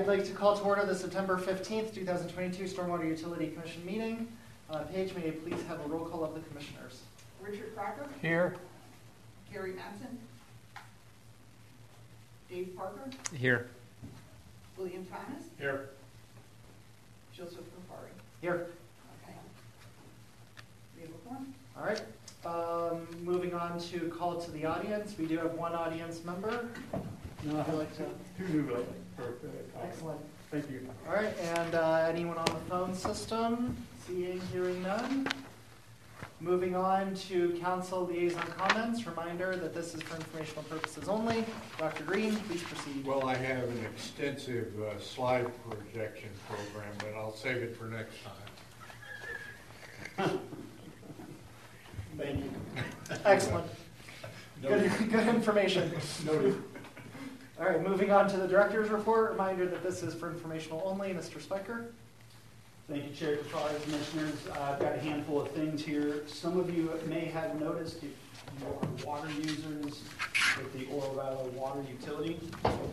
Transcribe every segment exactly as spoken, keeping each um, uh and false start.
like to call to order the September fifteenth, two thousand twenty-two Stormwater Utility Commission meeting. Uh, Paige, may you please have a roll call of the commissioners? Richard Crocker. Here. Gary Madsen. Dave Parker. Here. William Thomas. Here. Joseph Rafari. Here. Okay. We have a form. All right. Um, moving on to call to the audience. We do have one audience member. No, Would you like to? Two new buildings. Perfect. Excellent. Thank you. All right. And uh, anyone on the phone system? Seeing, hearing none. Moving on to council liaison comments. Reminder that this is for informational purposes only. Doctor Green, please proceed. Well, I have an extensive uh, slide projection program, but I'll save it for next time. Thank you. Excellent. Good, good information. Noted. All right, moving on to the director's report. Reminder that this is for informational only. Mister Spiker. Thank you, Chair Kafari, Commissioners. Uh, I've got a handful of things here. Some of you may have noticed if you are water users with the Oro Valley Water Utility.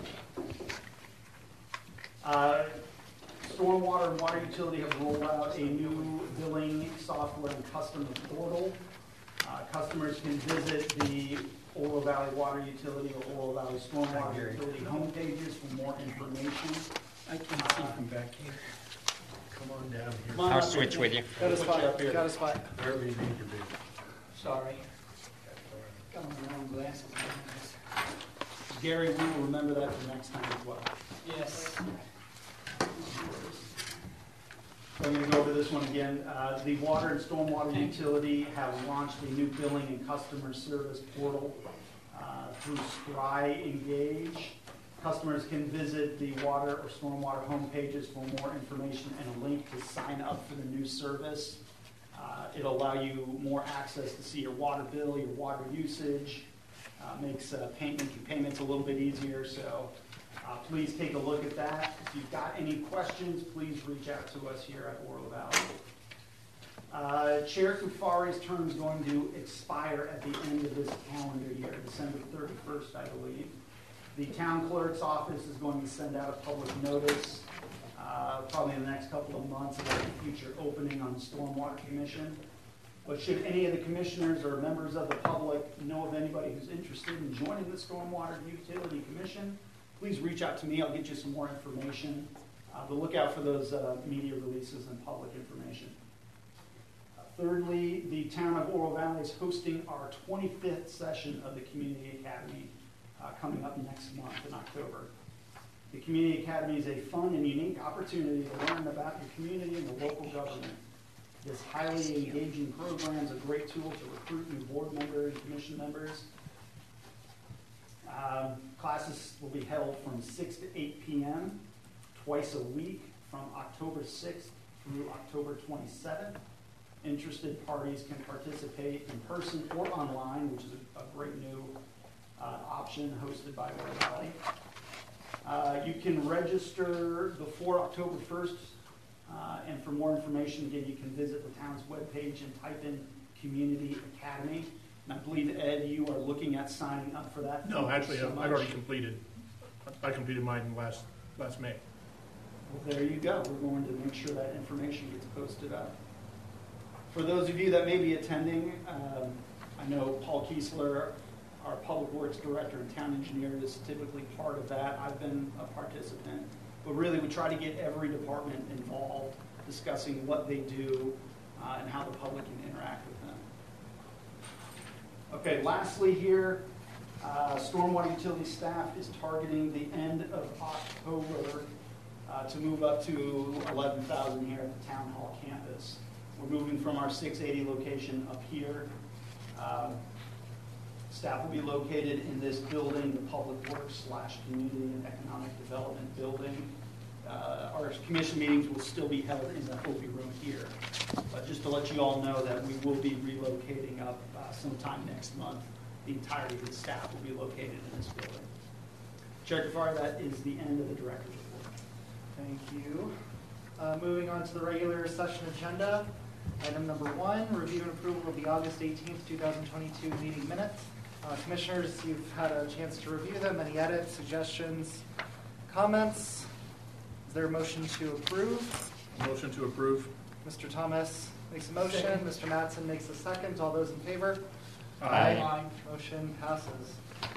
Uh, Stormwater and Water Utility have rolled out a new billing software and customer portal. Uh, customers can visit the Oro Valley Water Utility or Oro Valley Stormwater Utility homepages for more information. I can't see from back here. Come on down here. Come on I'll up switch here. with you. Got a Put you spot. up here. Got a spot. Wherever you need to be. Sorry. Got my wrong glasses. Gary, we will remember that for next time as well. Yes. So I'm going to go over this one again. Uh, the water and stormwater utility have launched a new billing and customer service portal uh, through Scry Engage. Customers can visit the water or stormwater homepages for more information and a link to sign up for the new service. Uh, it'll allow you more access to see your water bill, your water usage, uh, makes uh, payment, payments a little bit easier. So uh, please take a look at that. If you've got any questions, please reach out to us here at Oro Valley. Uh, Chair Kufari's term is going to expire at the end of this calendar year, December thirty-first, I believe. The town clerk's office is going to send out a public notice, uh, probably in the next couple of months, about a future opening on the Stormwater Commission. But should any of the commissioners or members of the public know of anybody who's interested in joining the Stormwater Utility Commission, please reach out to me. I'll get you some more information. Uh, but look out for those uh, media releases and public information. Uh, thirdly, the town of Oro Valley is hosting our twenty-fifth session of the Community Academy Uh, coming up next month in October. The Community Academy is a fun and unique opportunity to learn about your community and the local government. This highly engaging program is a great tool to recruit new board members and commission members. Um, classes will be held from six to eight p m twice a week from October sixth through October twenty-seventh. Interested parties can participate in person or online, which is a, a great new Uh, option hosted by Oro Valley. Uh, you can register before October first, uh, and for more information, again, you can visit the town's webpage and type in Community Academy. And I believe, Ed, you are looking at signing up for that. No, actually, so I've much. already completed. I completed mine last last May. Well, there you go. We're going to make sure that information gets posted up. For those of you that may be attending, um, I know Paul Kiesler, our Public Works Director and Town Engineer, is typically part of that. I've been a participant. But really, we try to get every department involved, discussing what they do uh, and how the public can interact with them. Okay, lastly here, uh, Stormwater Utility staff is targeting the end of October uh, to move up to eleven thousand here at the Town Hall campus. We're moving from our six eighty location up here. Um, Staff will be located in this building, the Public Works slash Community and Economic Development building. Uh, our commission meetings will still be held in the Hopi room here. But just to let you all know that we will be relocating up uh, sometime next month. The entirety of the staff will be located in this building. Chair Kafari, that is the end of the director's report. Thank you. Uh, moving on to the regular session agenda. Item number one, review and approval of the August eighteenth, two thousand twenty-two meeting minutes. Uh, commissioners, you've had a chance to review them. Any edits, suggestions, comments? there a motion to approve? Motion to approve. Mister Thomas makes a motion, Second. Mister Mattson makes a second. All those in favor? Aye. Motion passes.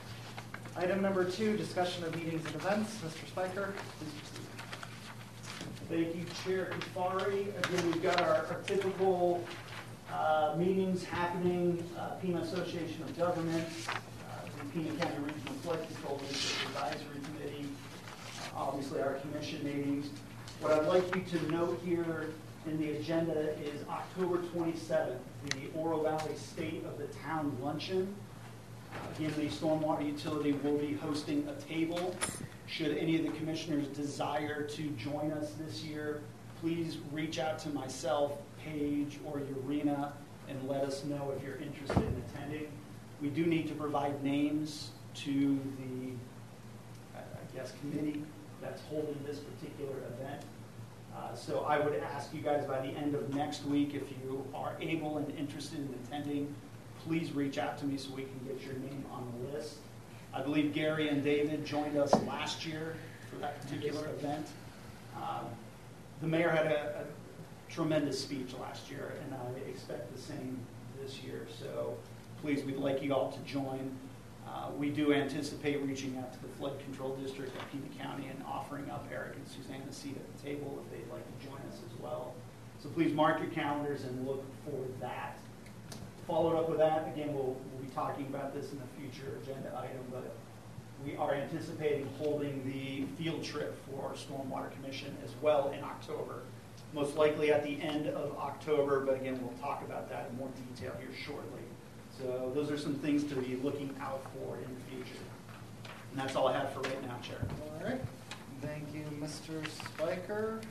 Item number two, discussion of meetings and events. Mister Spiker, please proceed. Thank you, Chair Kufari. Again, we've got our, our typical uh, meetings happening, uh, Pima Association of Governments, uh, the Pima County Regional Flood Control District Advisory Committee, uh, obviously our commission meetings. What I'd like you to note here in the agenda is October twenty-seventh, the Oro Valley State of the Town Luncheon. Again, the stormwater utility will be hosting a table. Should any of the commissioners desire to join us this year, please reach out to myself, Paige, or Urena, and let us know if you're interested in attending. We do need to provide names to the, I guess, committee that's holding this particular event. Uh, so I would ask you guys by the end of next week, if you are able and interested in attending, please reach out to me so we can get your name on the list. I believe Gary and David joined us last year for that particular event. Um, the mayor had a, a tremendous speech last year, and I expect the same this year. So please, we'd like you all to join. Uh, we do anticipate reaching out to the Flood Control District of Pima County and offering up Eric and Suzanne a seat at the table if they'd like to join us as well. So please mark your calendars and look for that. Followed up with that, again, we'll, we'll be talking about this in a future agenda item, but we are anticipating holding the field trip for our Stormwater Commission as well in October. Most likely at the end of October, but again, we'll talk about that in more detail here shortly. So those are some things to be looking out for in the future. And that's all I have for right now, Chair. All right. Thank you, Mister Spiker.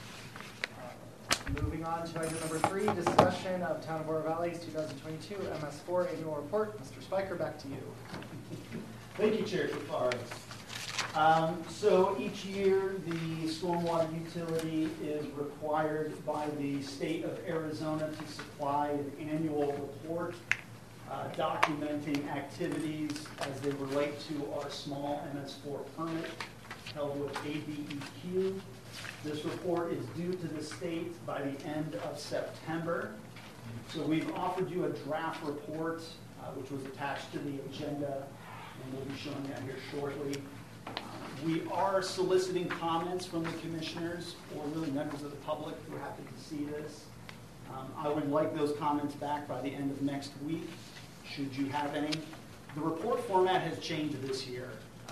Uh, Moving on to item number three, discussion of Town of Oro Valley's two thousand twenty-two M S four annual report. Mister Spiker, back to you. Thank you, Chair Kufari. Um, so each year, the stormwater utility is required by the state of Arizona to supply an annual report uh, documenting activities as they relate to our small M S four permit held with A B E Q. This report is due to the state by the end of September. So we've offered you a draft report, uh, which was attached to the agenda, and we'll be showing that here shortly. Uh, we are soliciting comments from the commissioners or really members of the public who happen to see this. Um, I would like those comments back by the end of next week, should you have any. The report format has changed this year. Uh,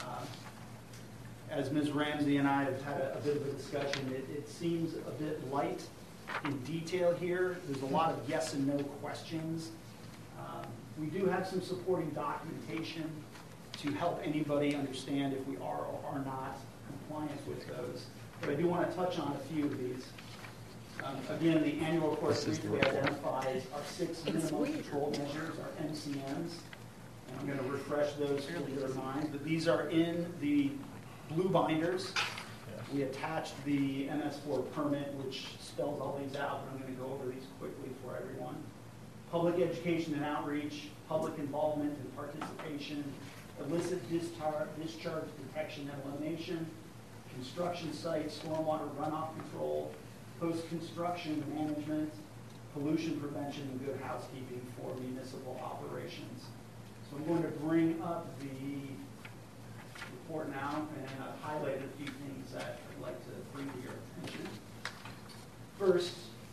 as Miz Ramsey and I have had a, a bit of a discussion, it, it seems a bit light in detail here. There's a lot of yes and no questions. Um, we do have some supporting documentation to help anybody understand if we are or are not compliant with those. But I do want to touch on a few of these. Um, again, the annual report briefly identifies our six minimum control measures, our M C Ms. And I'm going to refresh those for your minds. But these are in the blue binders. We attached the M S four permit, which spells all these out, but I'm going to go over these quickly for everyone. Public education and outreach, public involvement and participation, illicit discharge, discharge detection and elimination, construction site, stormwater runoff control, post-construction management, pollution prevention, and good housekeeping for municipal operations. So I'm going to bring up the report now, and I've highlighted a few things that I'd like to bring to your attention. First,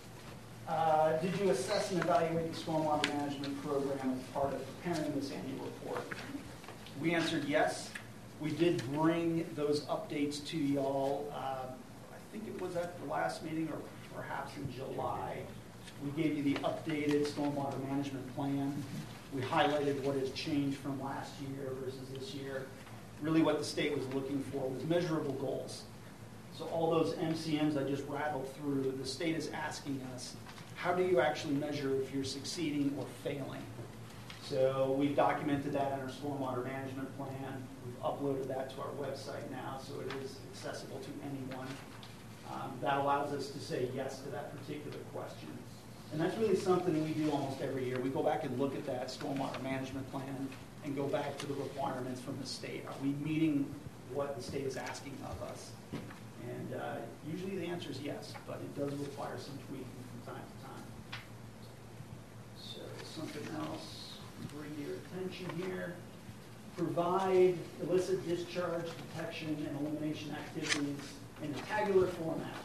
uh, did you assess and evaluate the stormwater management program as part of preparing this annual report? We answered yes. We did bring those updates to y'all. Uh, I think it was at the last meeting or perhaps in July. We gave you the updated stormwater management plan. We highlighted what has changed from last year versus this year. Really what the state was looking for was measurable goals. So all those M C Ms I just rattled through, the state is asking us, how do you actually measure if you're succeeding or failing? So we've documented that in our stormwater management plan. We've uploaded that to our website now, so it is accessible to anyone. Um, that allows us to say yes to that particular question. And that's really something we do almost every year. We go back and look at that stormwater management plan and go back to the requirements from the state. Are we meeting what the state is asking of us? And uh, usually the answer is yes, but it does require some tweaking from time to time. So something else, bring to your attention here. Provide illicit discharge detection and elimination activities in a tabular format.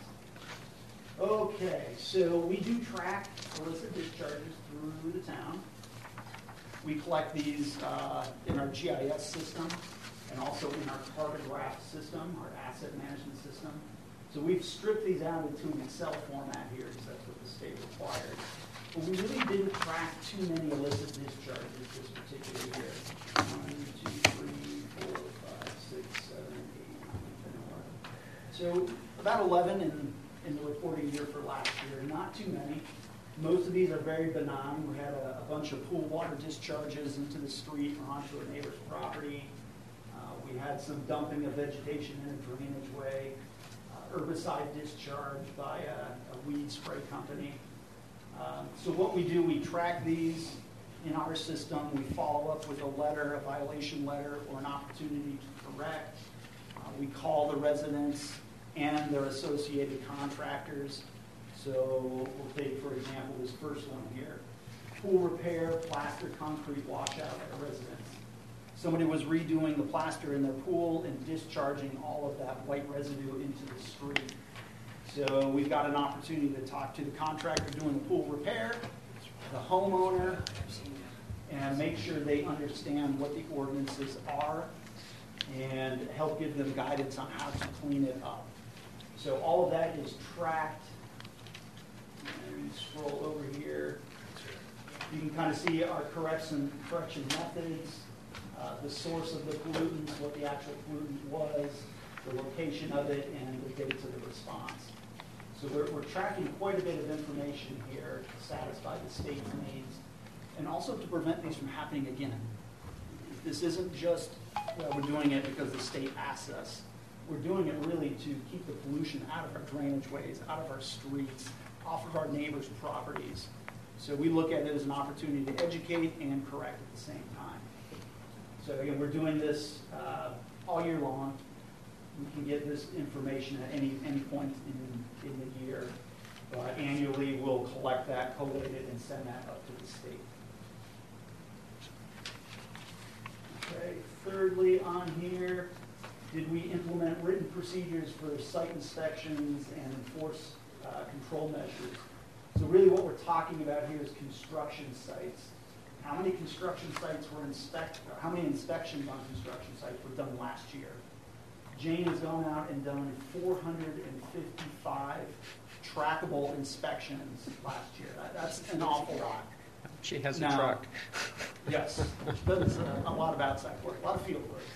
Okay, so we do track illicit discharges through the town. We collect these uh, in our G I S system and also in our cartograph system, our asset management system. So we've stripped these out into an Excel format here because that's what the state requires. But we really didn't track too many illicit discharges this particular year. One, two, three, four, five, six, seven, eight, nine, ten, eleven. So about eleven in, in the reporting year for last year, not too many. Most of these are very benign. We had a, a bunch of pool water discharges into the street or onto a neighbor's property. Uh, we had some dumping of vegetation in a drainage way, uh, herbicide discharge by a, a weed spray company. Um, so what we do, we track these in our system. We follow up with a letter, a violation letter, or an opportunity to correct. Uh, we call the residents and their associated contractors. So we'll take, for example, this first one here. Pool repair, plaster concrete washout at a residence. Somebody was redoing the plaster in their pool and discharging all of that white residue into the street. So we've got an opportunity to talk to the contractor doing the pool repair, the homeowner, and make sure they understand what the ordinances are and help give them guidance on how to clean it up. So all of that is tracked. And we scroll over here. You can kind of see our correction, correction methods, uh, the source of the pollutants, what the actual pollutant was, the location of it, and the dates of the response. So we're, we're tracking quite a bit of information here to satisfy the state's needs, and also to prevent these from happening again. This isn't just, well, we're doing it because the state asks us. We're doing it really to keep the pollution out of our drainage ways, out of our streets, off of our neighbors' properties. So we look at it as an opportunity to educate and correct at the same time. So again, we're doing this uh, all year long. We can get this information at any any point in, in the year. But annually, we'll collect that, collate it, and send that up to the state. Okay, thirdly on here, did we implement written procedures for site inspections and enforce uh, control measures? So really what we're talking about here is construction sites. How many construction sites were inspected, or how many inspections on construction sites were done last year? Jane has gone out and done four hundred fifty-five trackable inspections last year. That, that's an awful lot. She has a Now, truck. Yes, that's a, a lot of outside work, a lot of field work.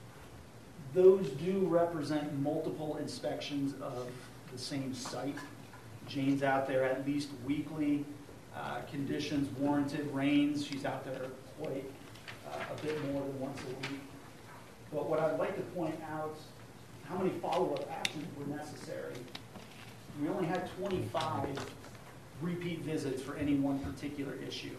Those do represent multiple inspections of the same site. Jane's out there at least weekly. Uh, conditions warranted, rains, she's out there quite uh, a bit more than once a week. But what I'd like to point out, how many follow-up actions were necessary. We only had twenty-five repeat visits for any one particular issue.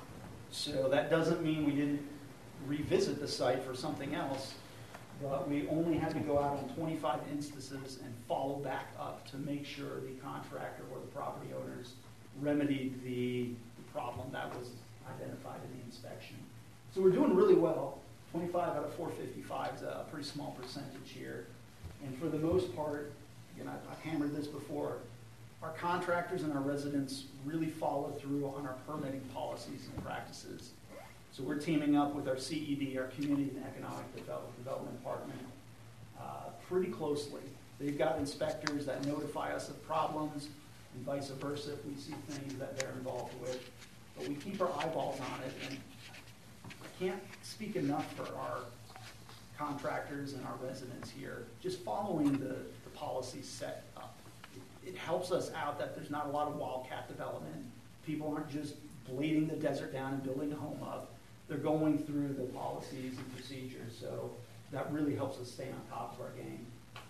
So that doesn't mean we didn't revisit the site for something else, but we only had to go out on twenty-five instances and follow back up to make sure the contractor or the property owners remedied the problem that was identified in the inspection. So we're doing really well. twenty-five out of four fifty-five is a pretty small percentage here. And for the most part, again, I've, I've hammered this before, our contractors and our residents really follow through on our permitting policies and practices. So we're teaming up with our C E D, our Community and Economic Develop, Development Department, uh, pretty closely. They've got inspectors that notify us of problems and vice versa if we see things that they're involved with. But we keep our eyeballs on it, and I can't speak enough for our contractors and our residents here. Just following the, the policies set up. It, it helps us out that there's not a lot of wildcat development. People aren't just blading the desert down and building a home up. They're going through the policies and procedures, so that really helps us stay on top of our game.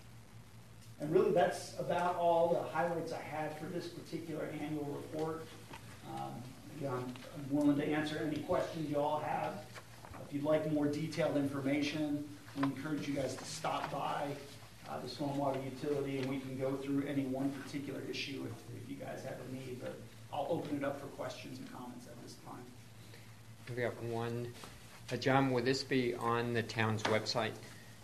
And really that's about all the highlights I had for this particular annual report. Um, again, I'm, I'm willing to answer any questions you all have. If you'd like more detailed information, we encourage you guys to stop by. Uh, uh, the stormwater utility, and we can go through any one particular issue if, if you guys have a need, but I'll open it up for questions and comments at this time. We got one. Uh, John, will this be on the town's website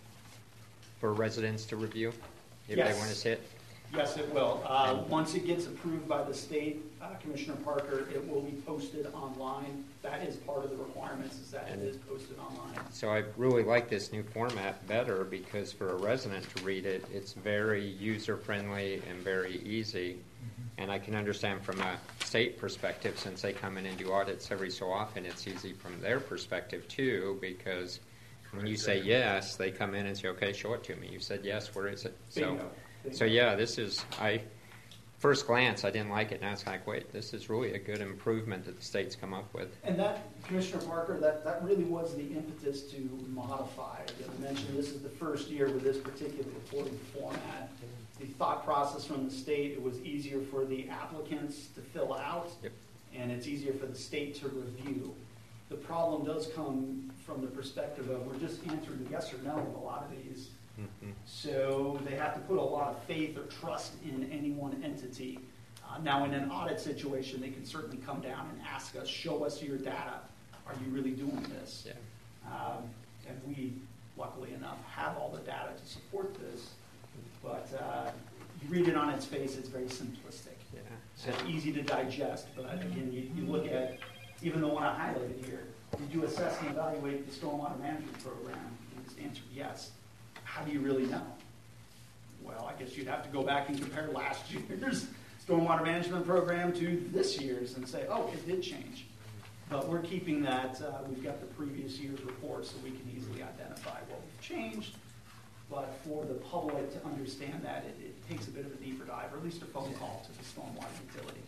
for residents to review if Yes. they want to see it? Yes, it will. Uh, Once it gets approved by the state, uh, Commissioner Parker, it will be posted online. That is part of the requirements, is that it is posted online. So I really like this new format better because for a resident to read it, it's very user-friendly and very easy. And I can understand from a state perspective, since they come in and do audits every so often, it's easy from their perspective too, because when you say yes, they come in and say, okay, show it to me. You said yes, where is it? So, Bingo. Bingo. so yeah, this is, I, first glance, I didn't like it. Now it's like, wait, this is really a good improvement that the state's come up with. And that, Commissioner Parker, that, that really was the impetus to modify. As I mentioned, this is the first year with this particular reporting format. The thought process from the state, it was easier for the applicants to fill out, Yep. and it's easier for the state to review. The problem does come from the perspective of we're just answering yes or no in a lot of these. Mhm. So they have to put a lot of faith or trust in any one entity. Uh, now, in an audit situation, they can certainly come down and ask us, show us your data. Are you really doing this? Yeah. Um, and we, luckily enough, have all the data to support this. But uh, you read it on its face, it's very simplistic. Yeah. So it's easy to digest. But again, you, you look at, even the one I highlighted here, did you assess and evaluate the stormwater management program? You just answered yes. How do you really know? Well, I guess you'd have to go back and compare last year's stormwater management program to this year's and say, oh, it did change. But we're keeping that, uh, we've got the previous year's report so we can easily identify what we've changed. But for the public to understand that, it, it takes a bit of a deeper dive, or at least a phone call to the stormwater utility.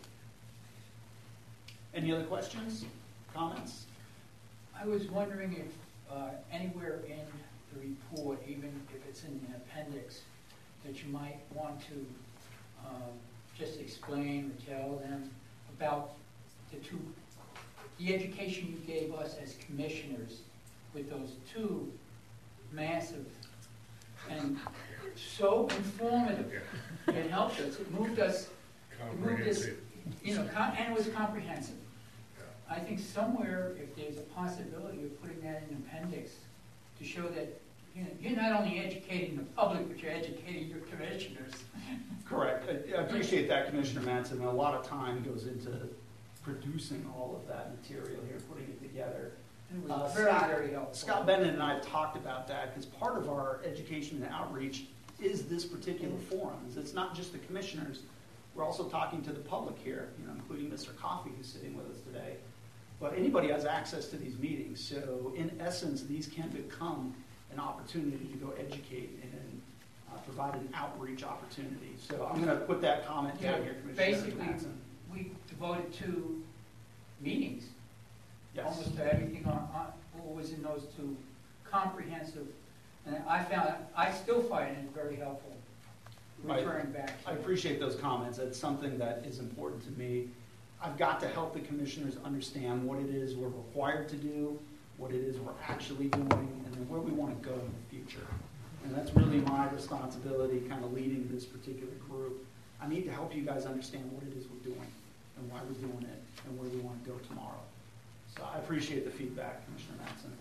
Any other questions, comments? I was wondering if uh, anywhere in the report, even if it's in the appendix, that you might want to um, just explain or tell them about the two, the education you gave us as commissioners with those two massive and so informative. It helped us. It moved us. It moved us. You know, com- and it was comprehensive. I think somewhere, if there's a possibility of putting that in appendix to show that, you know, you're not only educating the public, but you're educating your commissioners. Correct. I, I appreciate that, Commissioner Manson. A lot of time goes into producing all of that material here, putting it together. And it Uh, was very, Scott- very helpful. Scott Bennett and I have talked about that because part of our education and outreach is this particular forum. It's not just the commissioners. We're also talking to the public here, you know, including Mister Coffey, who's sitting with us today. But anybody has access to these meetings. So in essence, these can become an opportunity to go educate and uh, provide an outreach opportunity. So I'm going to put that comment Yeah, down here, Commissioner basically, Manson. we devoted to meetings, Yes. almost to everything on, on what was in those two, comprehensive. And I found, I still find it very helpful, Right. referring back to I it. appreciate those comments. It's something that is important to me. I've got to help the commissioners understand what it is we're required to do, what it is we're actually doing, and then where we want to go in the future. And that's really my responsibility, kind of leading this particular group. I need to help you guys understand what it is we're doing and why we're doing it and where we want to go tomorrow. So I appreciate the feedback, Commissioner Matson.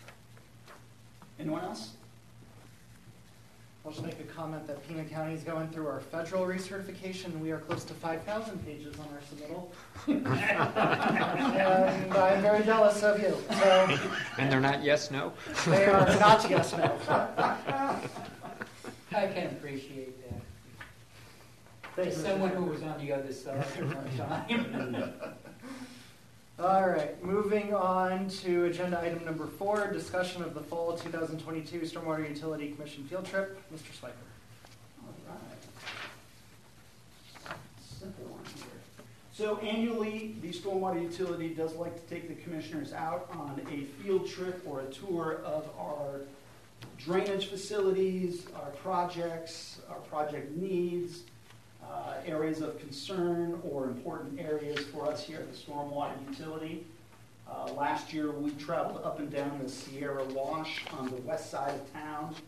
Anyone else? I'll just make a comment that Pima County is going through our federal recertification. We are close to five thousand pages on our submittal. And I'm very jealous of you. So And they're not yes, no? they are not yes, no. I can appreciate that. Thank As you. someone who was on the other side for a time. All right, moving on to agenda item number four, discussion of the fall two thousand twenty-two Stormwater Utility Commission field trip. Mister Swiper. All right. Simple one here. So annually, the stormwater utility does like to take the commissioners out on a field trip or a tour of our drainage facilities, our projects, our project needs, uh, areas of concern or important areas for us here at the stormwater utility. Uh, last year, we traveled up and down the Sierra Wash on the west side of town.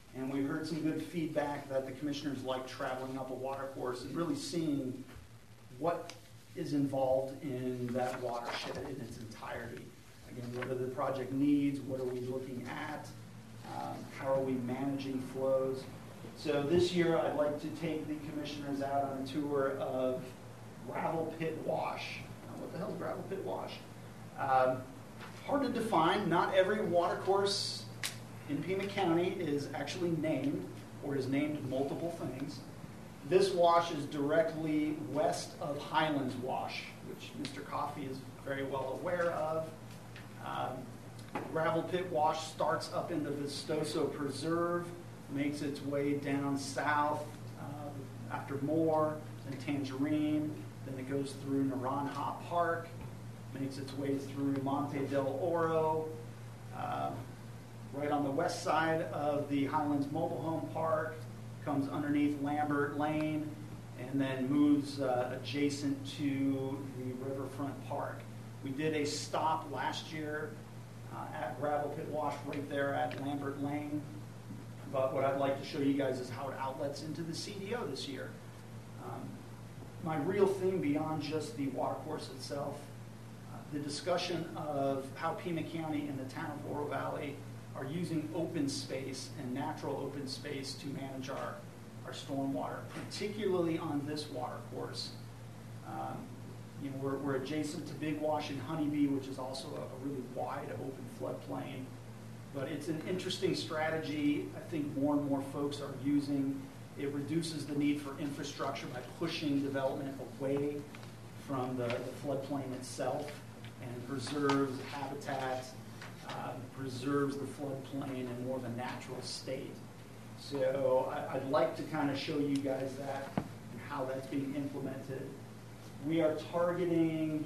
And we've heard some good feedback that the commissioners like traveling up a water course and really seeing what is involved in that watershed in its entirety. Again, what are the project needs? What are we looking at? Um, how are we managing flows? So this year, I'd like to take the commissioners out on a tour of Gravel Pit Wash. Now, what the hell is Gravel Pit Wash? Um, hard to define. Not every water course in Pima County is actually named or is named multiple things. This wash is directly west of Highlands Wash, which Mister Coffey is very well aware of. Um, Gravel Pit Wash starts up in the Vistoso Preserve, makes its way down south uh, after Moore, then Tangerine, then it goes through Naranja Park, makes its way through Monte del Oro, uh, right on the west side of the Highlands Mobile Home Park, comes underneath Lambert Lane, and then moves uh, adjacent to the Riverfront Park. We did a stop last year uh, at Gravel Pit Wash right there at Lambert Lane. But what I'd like to show you guys is how it outlets into the C D O this year. Um, my real theme beyond just the watercourse itself, uh, the discussion of how Pima County and the town of Oro Valley are using open space and natural open space to manage our, our stormwater, particularly on this watercourse. Um, you know, we're, we're adjacent to Big Wash and Honeybee, which is also a, a really wide open floodplain. But it's an interesting strategy I think more and more folks are using. It reduces the need for infrastructure by pushing development away from the, the floodplain itself and preserves habitat, uh, preserves the floodplain in more of a natural state. So I, I'd like to kind of show you guys that and how that's being implemented. We are targeting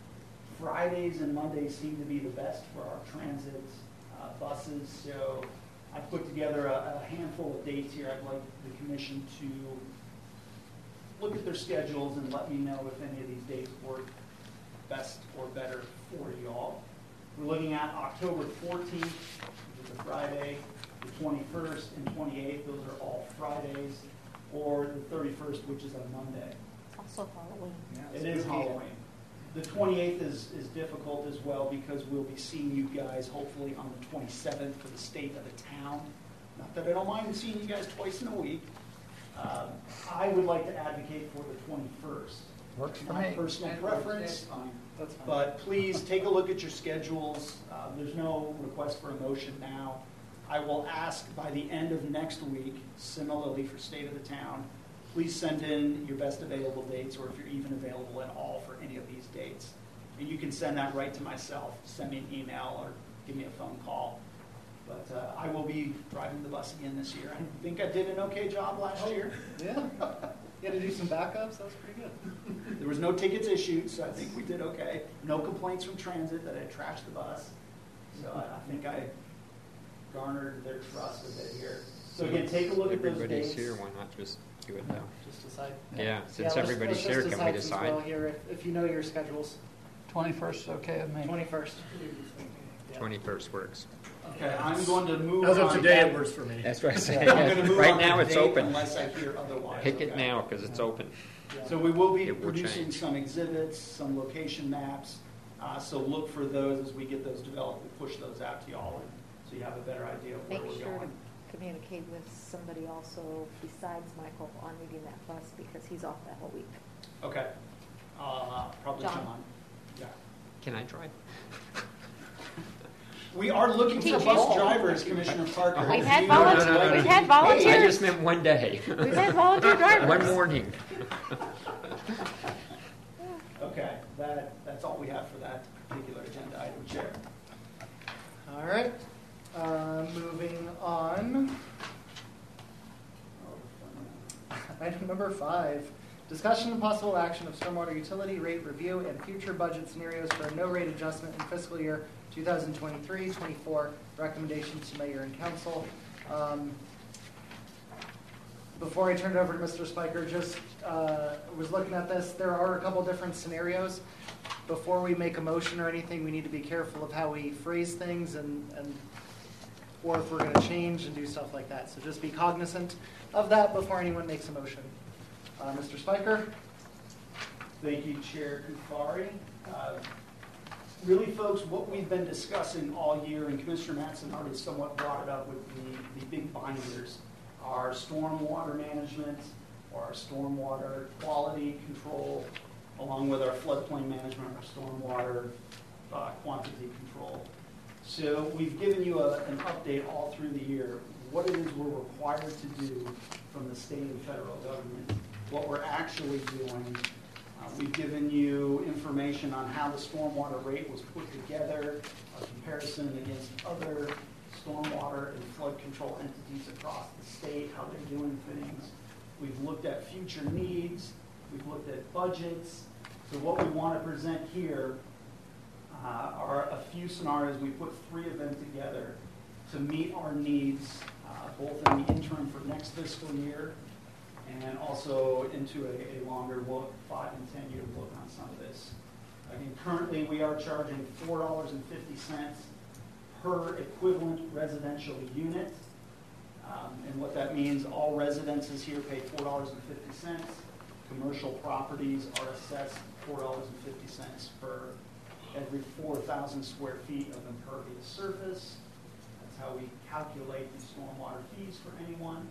Fridays and Mondays seem to be the best for our transit uh, buses. So I put together a, a handful of dates here. I'd like the commission to look at their schedules and let me know if any of these dates work best or better for y'all. We're looking at October fourteenth, which is a Friday, the twenty-first and twenty-eighth, those are all Fridays, or the thirty-first, which is a Monday. Also Halloween. It is Halloween. The twenty-eighth is, is difficult as well because we'll be seeing you guys hopefully on the twenty-seventh for the state of the town. Not that I don't mind seeing you guys twice in a week. Um, I would like to advocate for the twenty-first. Works for My me. personal preference. That's fine. But please take a look at your schedules. Uh, there's no request for a motion now. I will ask by the end of next week, similarly for State of the Town, please send in your best available dates or if you're even available at all for any of these dates. And you can send that right to myself. Send me an email or give me a phone call. But uh, I will be driving the bus again this year. I think I did an okay job last year. Yeah. You had to do some backups? That was pretty good. There was no tickets issued, so I think we did okay. No complaints from transit that I trashed the bus. So I, I think I garnered their trust a bit here. So again, take a look at those Everybody's dates. here, why not just do it now? Just decide. Yeah, since let's- everybody's let's here, just can we since decide? we're all here, if, if you know your schedules. twenty-first is okay with me. twenty-first. twenty-first works. Okay, I'm going to move As of on today, back- it works for me. That's what I I'm going to said. move Right on now, to it's date open. Unless I hear otherwise. Pick it okay? now, because it's open. So we will be It will producing change. some exhibits, some location maps. Uh, so look for those as we get those developed. We'll push those out to y'all, and so you have a better idea of where Make we're sure to going. communicate with somebody also besides Michael on reading that bus because he's off that whole week. Okay. Uh, probably John. John. Yeah. Can I drive? We are looking for Teaching. bus drivers, Commissioner Parker. We've If had you- No, no, volunteers. no, no, no. We've had I volunteers. just meant one day. We've had volunteer drivers. One morning. Okay, that, that's all we have for that particular agenda item, Chair. All right. Uh, moving on. Item number five. Discussion and possible action of stormwater utility rate review and future budget scenarios for a no rate adjustment in fiscal year twenty twenty-three twenty-four. Recommendations to Mayor and Council. Um, Before I turn it over to Mister Spiker, just uh, was looking at this. There are a couple different scenarios. Before we make a motion or anything, we need to be careful of how we phrase things and, and or if we're going to change and do stuff like that. So just be cognizant of that before anyone makes a motion. Uh, Mister Spiker? Thank you, Chair Kufari. Uh, Really, folks, what we've been discussing all year, and Commissioner Mattson already somewhat brought it up with the, the big binders, our stormwater management, or our stormwater quality control, along with our floodplain management, our stormwater uh, quantity control. So we've given you a, an update all through the year, what it is we're required to do from the state and federal government, what we're actually doing. Uh, We've given you information on how the stormwater rate was put together, a comparison against other stormwater and flood control entities across the state, how they're doing things. We've looked at future needs, we've looked at budgets. So what we want to present here uh, are a few scenarios. We put three of them together to meet our needs, uh, both in the interim for next fiscal year and also into a, a longer look, five and ten year look on some of this. Again, currently we are charging four dollars and fifty cents per equivalent residential unit. Um, and what that means, all residences here pay four dollars and fifty cents. Commercial properties are assessed four dollars and fifty cents per every four thousand square feet of impervious surface. That's how we calculate the stormwater fees for anyone.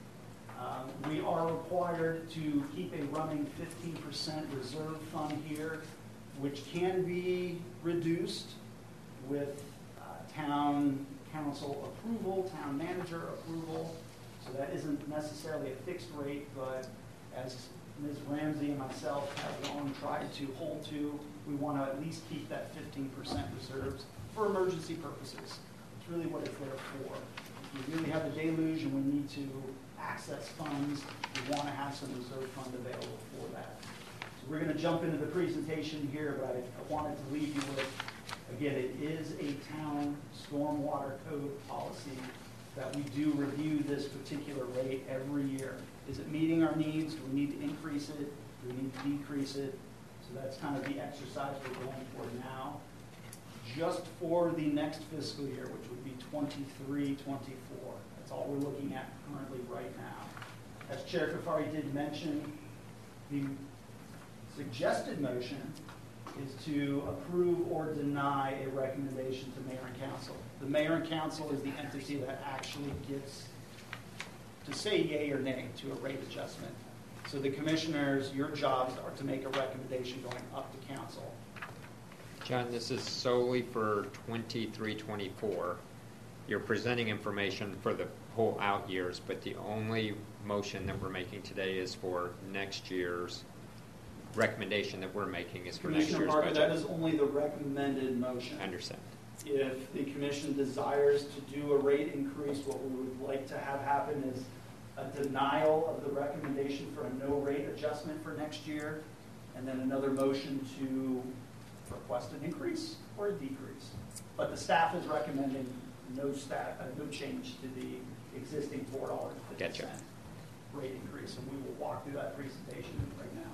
Um, we are required to keep a running fifteen percent reserve fund here, which can be reduced with uh, town council approval, town manager approval. So that isn't necessarily a fixed rate, but as Miz Ramsey and myself have long tried to hold to, we want to at least keep that fifteen percent reserves for emergency purposes. It's really what it's there for. If we really have a deluge and we need to access funds, we want to have some reserve fund available for that. So we're going to jump into the presentation here, but I, I wanted to leave you with, again, it is a town stormwater code policy that we do review this particular rate every year. Is it meeting our needs? Do we need to increase it? Do we need to decrease it? So that's kind of the exercise we're going for now. Just for the next fiscal year, which would be twenty-three twenty-four. That's all we're looking at currently right now. As Chair Kufari did mention, the suggested motion is to approve or deny a recommendation to mayor and council. The mayor and council is the entity that actually gets to say yay or nay to a rate adjustment. So the commissioners, your jobs are to make a recommendation going up to council. John, this is solely for twenty-three twenty-four. You're presenting information for the whole out years, but the only motion that we're making today is for next year's recommendation that we're making is for next Commissioner year's Parker, budget. that is only the recommended motion. I understand. If the commission desires to do a rate increase, what we would like to have happen is a denial of the recommendation for a no rate adjustment for next year, and then another motion to request an increase or a decrease. But the staff is recommending no staff, uh, no change to the existing four dollars and fifty cents Gotcha. rate increase, and we will walk through that presentation right now.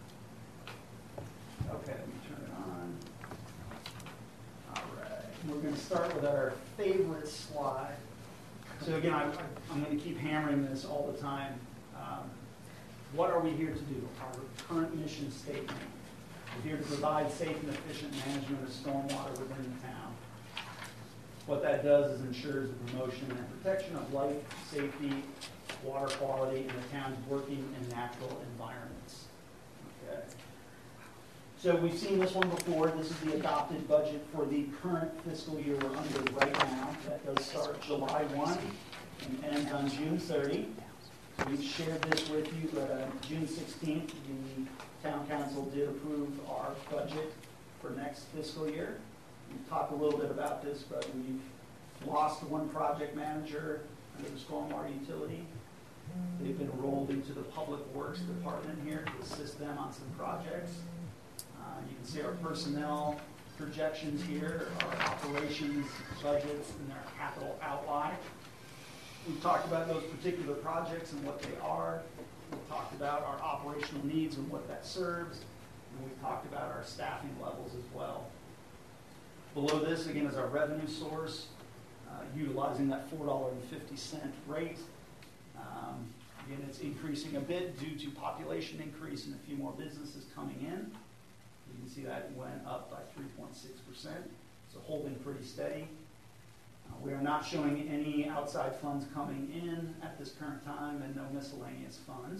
Okay, let me turn it on. All right, we're going to start with our favorite slide. So again, I, I'm going to keep hammering this all the time. Um, what are we here to do? Our current mission statement. We're here to provide safe and efficient management of stormwater within the town. What that does is ensures the promotion and protection of life, safety, water quality in the town's working and natural environments. Okay. So we've seen this one before. This is the adopted budget for the current fiscal year we're under right now. That does start July first and ends on June thirtieth. We've shared this with you, but on June sixteenth, the town council did approve our budget for next fiscal year. We've talked a little bit about this, but we've lost one project manager under the stormwater utility. They've been rolled into the Public Works Department here to assist them on some projects. Uh, you can see our personnel projections here, our operations budgets, and their capital outlay. We've talked about those particular projects and what they are. We've talked about our operational needs and what that serves. And we've talked about our staffing levels as well. Below this, again, is our revenue source. Uh, utilizing that four dollars and fifty cent rate. Um, Again, it's increasing a bit due to population increase and a few more businesses coming in. You can see that went up by three point six percent, so holding pretty steady. Uh, we are not showing any outside funds coming in at this current time and no miscellaneous funds.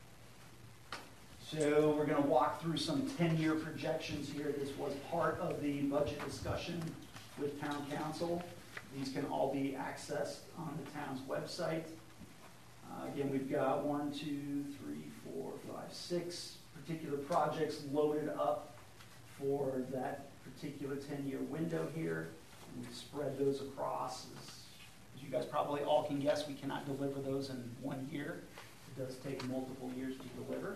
So we're going to walk through some ten-year projections here. This was part of the budget discussion with town council. These can all be accessed on the town's website. Uh, again, we've got one, two, three, four, five, six particular projects loaded up for that particular ten-year window here. And we've spread those across. As, as you guys probably all can guess, we cannot deliver those in one year. It does take multiple years to deliver.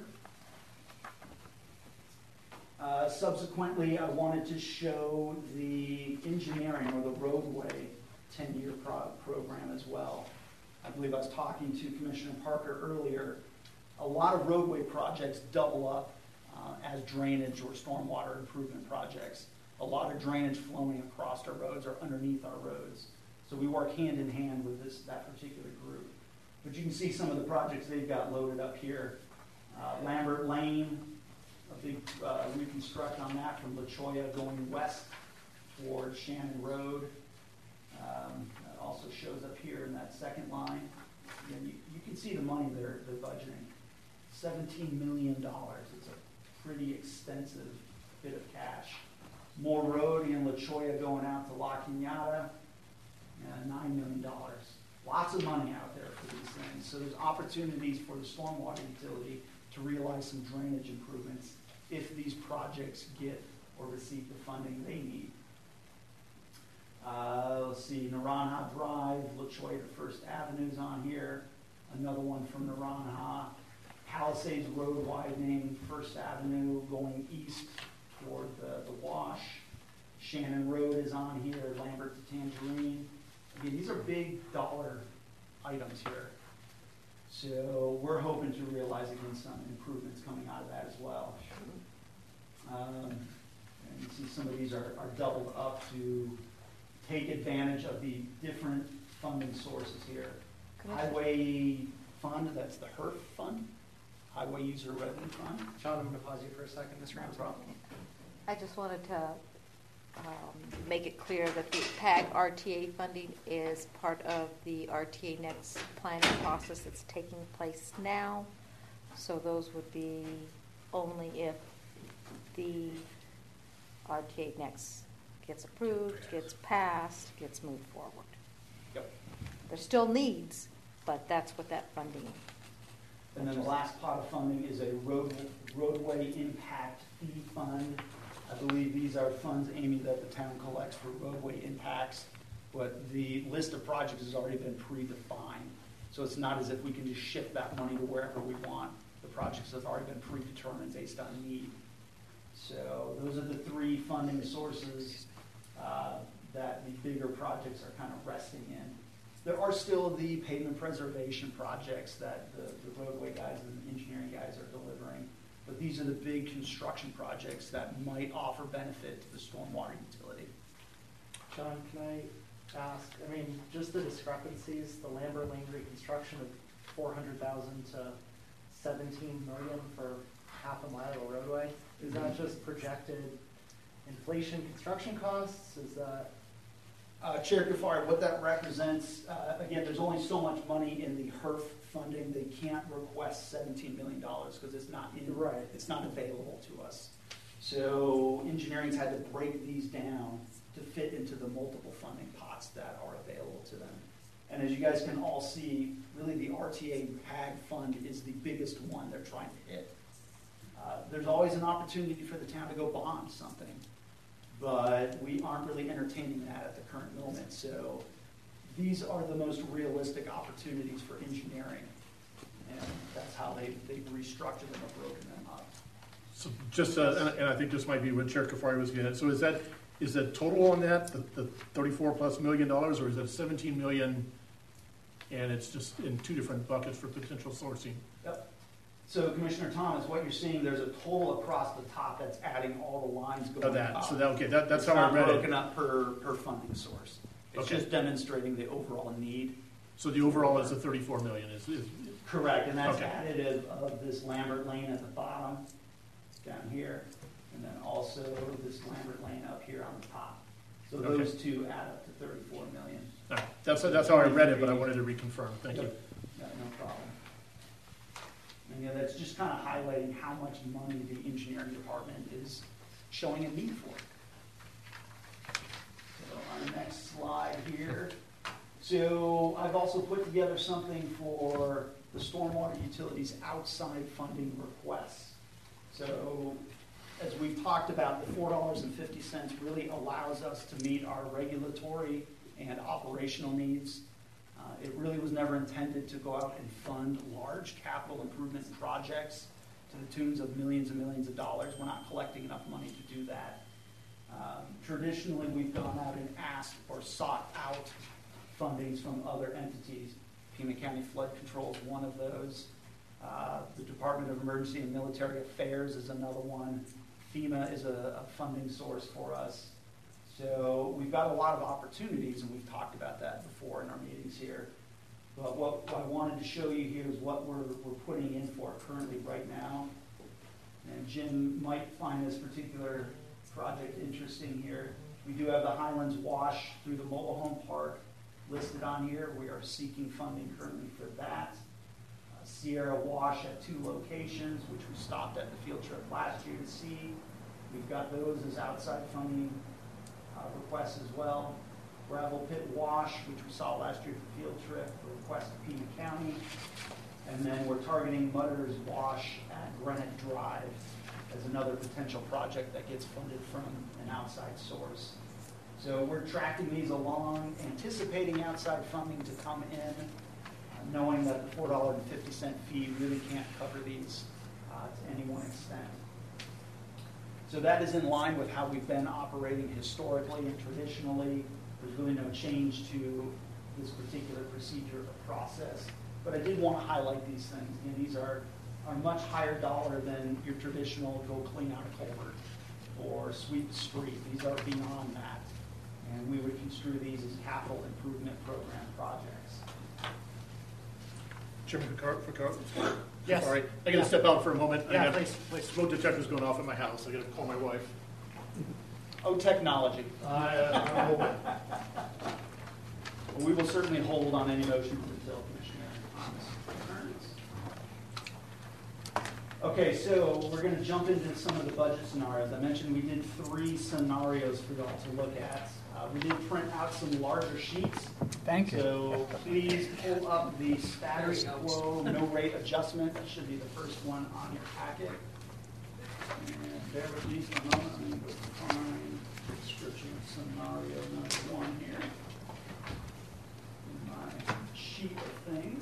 Uh, subsequently, I wanted to show the engineering or the roadway ten-year pro program as well. I believe I was talking to Commissioner Parker earlier. A lot of roadway projects double up uh, as drainage or stormwater improvement projects. A lot of drainage flowing across our roads or underneath our roads. So we work hand in hand with this that particular group. But you can see some of the projects they've got loaded up here. Uh, Lambert Lane, a big uh, reconstruct on that from La Cholla going west towards Shannon Road. Um, that also shows up here in that second line. And you, you can see the money they're, they're budgeting. seventeen million dollars. It's a pretty extensive bit of cash. Moore Road in La Cholla going out to La Cañada, uh, nine million dollars. Lots of money out there for these things. So there's opportunities for the stormwater utility to realize some drainage improvements if these projects get or receive the funding they need. Uh, let's see, Naranja Drive, La Cholla to First Avenue's on here. Another one from Naranja. Palisades Road widening, First Avenue going east toward the, the wash. Shannon Road is on here, Lambert to Tangerine. Again, these are big dollar items here. So we're hoping to realize again some improvements coming out of that as well. Um, and you see some of these are, are doubled up to take advantage of the different funding sources here. Highway fund, that's the H E R F fund, Highway User Revenue Fund. John, I'm going to pause you for a second, Mister No Ramsey. problem. I just wanted to um, make it clear that the P A G R T A funding is part of the R T A Next planning process that's taking place now. So those would be only if the R T A Next gets approved, gets passed, gets moved forward. Yep. There's still needs, but that's what that funding is. And then the last pot of funding is a road, roadway impact fee fund. I believe these are funds, Amy, that the town collects for roadway impacts, but the list of projects has already been predefined. So it's not as if we can just shift that money to wherever we want. The projects have already been predetermined based on need. So those are the three funding sources uh, that the bigger projects are kind of resting in. There are still the pavement preservation projects that the, the roadway guys and the engineering guys are delivering. But these are the big construction projects that might offer benefit to the stormwater utility. John, can I ask, I mean, just the discrepancies, the Lambert Lane reconstruction of four hundred thousand to seventeen million for half a mile of roadway, is that just projected inflation construction costs? Is that? Uh, Chair Kafari, what that represents, uh, again, there's only so much money in the H E R F funding. They can't request seventeen million dollars because it's not in, Right. it's not available to us. So engineering's had to break these down to fit into the multiple funding pots that are available to them. And as you guys can all see, really the R T A P A G fund is the biggest one they're trying to hit. Uh, there's always an opportunity for the town to go bond something, but we aren't really entertaining that at the current moment. So these are the most realistic opportunities for engineering, and that's how they, they've restructured them or broken them up. So just, uh, and, and I think this might be what Chair Kafari was getting at. So is that, is that total on that, the, the thirty-four plus million dollars, or is that seventeen million and it's just in two different buckets for potential sourcing? Yep. So Commissioner Thomas, what you're seeing, there's a total across the top that's adding all the lines going Of that, up. so that, okay, that, that's It's how I not read broken it. up per, per funding source. It's Okay. just demonstrating the overall need. So the overall is the thirty-four million, is, is, Correct, and that's Okay. additive of this Lambert Lane at the bottom, down here, and then also this Lambert Lane up here on the top. So Okay. those two add up to thirty-four million. all right. that's, that's how I read it, but I wanted to reconfirm, thank you. Yep. Yeah, no problem. And yeah, that's just kind of highlighting how much money the engineering department is showing a need for. So on the next slide here, so I've also put together something for the stormwater utilities outside funding requests. So as we've talked about, the four dollars and fifty cents really allows us to meet our regulatory and operational needs. Uh, It really was never intended to go out and fund large capital improvement projects to the tunes of millions and millions of dollars. We're not collecting enough money to do that. Um, Traditionally, we've gone out and asked or sought out fundings from other entities. Pima County Flood Control is one of those. Uh, The Department of Emergency and Military Affairs is another one. FEMA is a, a funding source for us. So we've got a lot of opportunities, and we've talked about that before in our meetings here. But what, what I wanted to show you here is what we're, we're putting in for currently right now. And Jim might find this particular project interesting here. We do have the Highlands Wash through the mobile home park listed on here. We are seeking funding currently for that. Uh, Sierra Wash at two locations, which we stopped at the field trip last year to see. We've got those as outside funding uh, requests as well. Gravel Pit Wash, which we saw last year at the field trip, a request to Pima County. And then we're targeting Mutter's Wash at Granite Drive as another potential project that gets funded from an outside source. So we're tracking these along, anticipating outside funding to come in, uh, knowing that the four dollars and fifty cent fee really can't cover these uh, to any one extent. So that is in line with how we've been operating historically and traditionally. There's really no change to this particular procedure or process. But I did want to highlight these things. Again, these are, are much higher dollar than your traditional go clean out a culvert or sweep the street. These are beyond that. And we would construe these as capital improvement program projects. Chairman Picard, Picard? Yes. Sorry, I gotta step out for a moment. I Yeah, got please, please. Smoke detector's going off at my house, I gotta call my wife. Oh, technology. I, uh, I'm hoping. Well, we will certainly hold on any motion until Commissioner Thomas returns. Okay, so we're going to jump into some of the budget scenarios. I mentioned we did three scenarios for y'all to look at. Uh, we did print out some larger sheets. Thank you. So please pull up the status quo no rate adjustment. That should be the first one on your packet. And bear with me for a moment. I'm going to go find the description of scenario number one here in my sheet of things.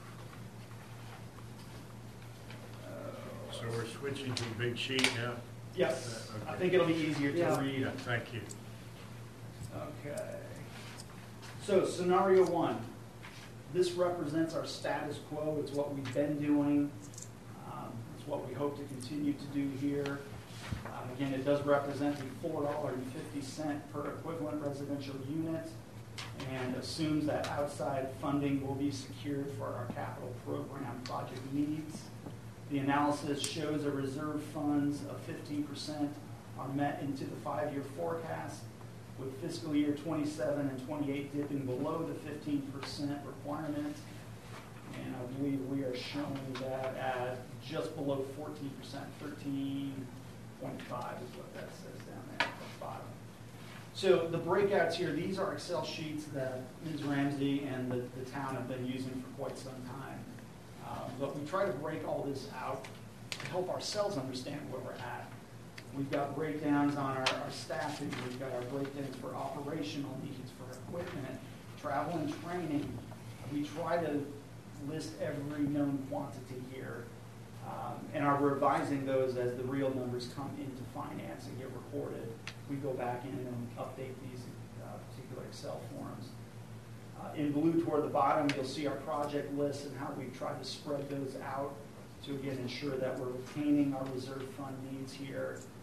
Uh, So we're switching to a big sheet now? Yes, I Okay. think it'll be easier to Yeah. read. Yeah, thank you. Okay. So scenario one, this represents our status quo. It's what we've been doing. Um, It's what we hope to continue to do here. Uh, Again, it does represent the four dollars and fifty cents per equivalent residential unit and assumes that outside funding will be secured for our capital program project needs. The analysis shows a reserve funds of fifteen percent are met into the five-year forecast, with fiscal year twenty-seven and twenty-eight dipping below the fifteen percent requirement. And I believe we are showing that at just below fourteen percent, thirteen point five is what that says down there at the bottom. So the breakouts here, these are Excel sheets that Miz Ramsey and the, the town have been using for quite some time. Um, But we try to break all this out to help ourselves understand where we're at. We've got breakdowns on our, our staffing, we've got our breakdowns for operational needs, for equipment, travel and training. We try to list every known quantity here, um, and are revising those as the real numbers come into finance and get recorded. We go back in and update these uh, particular Excel forms. Uh, in blue toward the bottom, you'll see our project list and how we've tried to spread those out to again ensure that we're retaining our reserve fund needs here. Uh,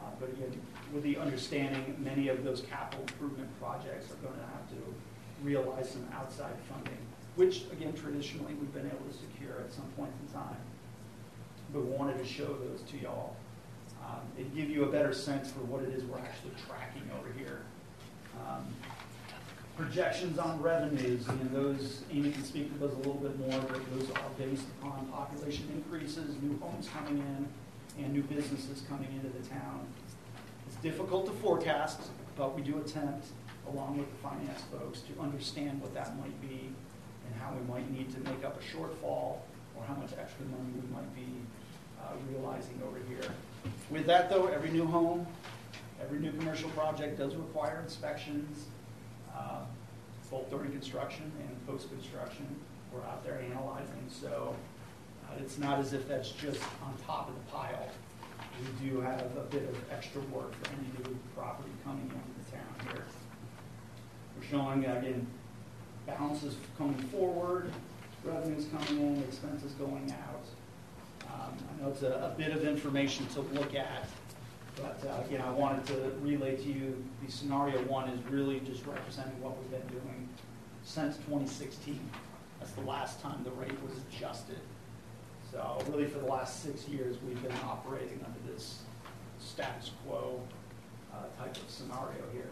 But again, with the understanding, many of those capital improvement projects are going to have to realize some outside funding, which, again, traditionally, we've been able to secure at some point in time. But we wanted to show those to y'all. Um, It'd give you a better sense for what it is we're actually tracking over here. Um, Projections on revenues, and those, Amy can speak to those a little bit more, but those are based upon population increases, new homes coming in, and new businesses coming into the town. It's difficult to forecast, but we do attempt, along with the finance folks, to understand what that might be and how we might need to make up a shortfall or how much extra money we might be uh, realizing over here. With that, though, every new home, every new commercial project does require inspections, uh, both during construction and post-construction. We're out there analyzing, so uh, it's not as if that's just on top of the pile. We do have a bit of extra work for any new property coming into the town here. We're showing, again, balances coming forward, revenues coming in, expenses going out. Um, I know it's a, a bit of information to look at, but uh, again, I wanted to relay to you, the scenario one is really just representing what we've been doing since twenty sixteen. That's the last time the rate was adjusted. So really for the last six years, we've been operating under this status quo uh, type of scenario here.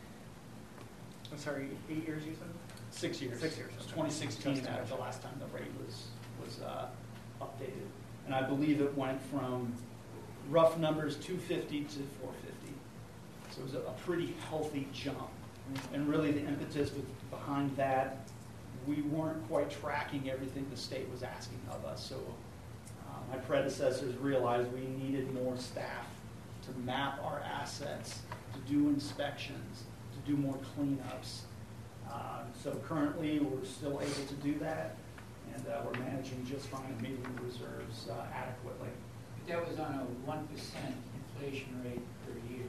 I'm sorry, eight years you said? Six years. Six years, It's okay. twenty sixteen, that was the last time the rate was, was uh, updated. And I believe it went from rough numbers, two fifty to four fifty. So it was a, a pretty healthy jump. And really the impetus with, behind that, we weren't quite tracking everything the state was asking of us. So uh, my predecessors realized we needed more staff to map our assets, to do inspections, to do more cleanups. Uh, so currently we're still able to do that, and uh, we're managing just fine and meeting the reserves uh, adequately. That was on a one percent inflation rate per year.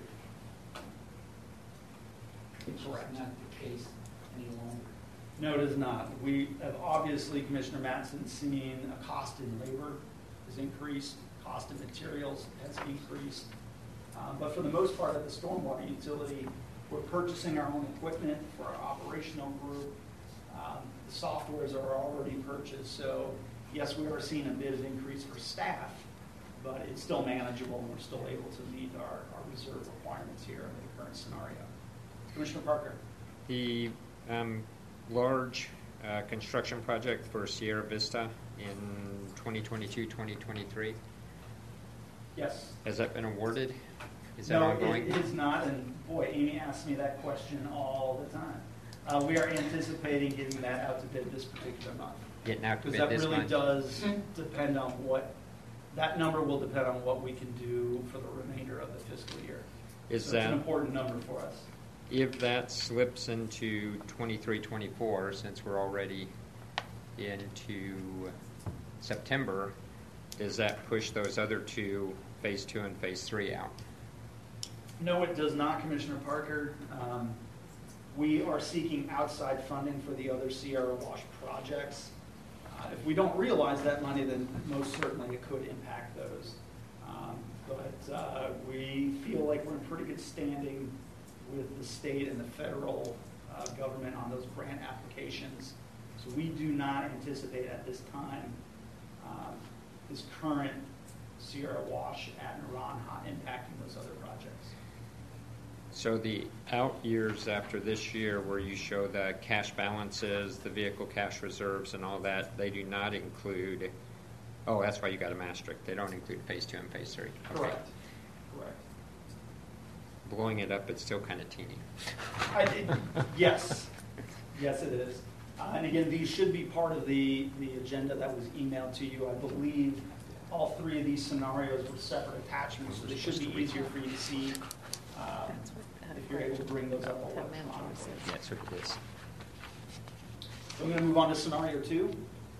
Which Correct. is not the case any longer. No, it is not. We have obviously, Commissioner Mattson, seen a cost in labor has increased, cost in materials has increased. Uh, But for the most part, at the stormwater utility, we're purchasing our own equipment for our operational group. Um, The softwares are already purchased, so yes, we are seeing a bit of increase for staff, but it's still manageable, and we're still able to meet our, our reserve requirements here under the current scenario. Commissioner Parker? The um, large uh, construction project for Sierra Vista in twenty twenty-two, twenty twenty-three, Yes. has that been awarded? Is that No, ongoing? it is not, and boy, Amy asks me that question all the time. Uh, we are anticipating getting that out to bid this particular month. Getting out to Because bid that this really month? does depend on what, that number will depend on what we can do for the remainder of the fiscal year. Is So it's an that, important number for us. if that slips into twenty-three, twenty-four, since we're already into September, does that push those other two, phase two and phase three, out? No, it does not, Commissioner Parker. Um, We are seeking outside funding for the other Sierra Wash projects. Uh, If we don't realize that money, then most certainly it could impact those. Um, But uh, we feel like we're in pretty good standing with the state and the federal uh, government on those grant applications. So we do not anticipate at this time um, this current Sierra Wash at Naranjo impacting those other projects. So the out years after this year, where you show the cash balances, the vehicle cash reserves and all that, they do not include, oh, that's why you got a asterisk. They don't include phase two and phase three. Okay. Correct. Correct. Blowing it up, it's still kind of teeny. I did, yes, yes it is. Uh, And again, these should be part of the, the agenda that was emailed to you. I believe all three of these scenarios were separate attachments, so they should be easier for you to see um, if you're able to bring those up electronically. Yes, it is. So I'm going to move on to scenario two.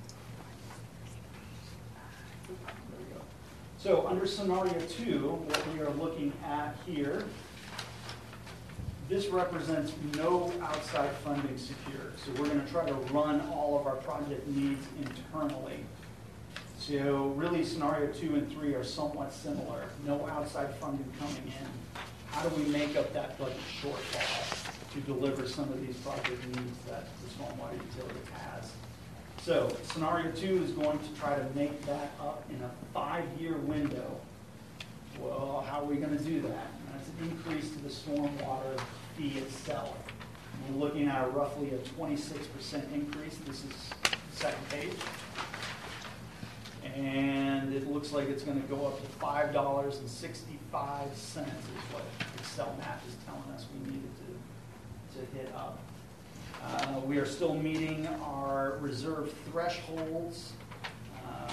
There we go. So under scenario two, what we are looking at here, this represents no outside funding secured. So we're going to try to run all of our project needs internally. So really, scenario two and three are somewhat similar. No outside funding coming in. How do we make up that budget shortfall to deliver some of these project needs that the stormwater utility has? So scenario two is going to try to make that up in a five-year window. Well, how are we going to do that? And that's an increase to the stormwater fee itself. We're looking at a roughly a twenty-six percent increase. This is the second page. And it looks like it's going to go up to five dollars and sixty-five cents is what Excel math is telling us we needed to, to hit up. Uh, we are still meeting our reserve thresholds. Um,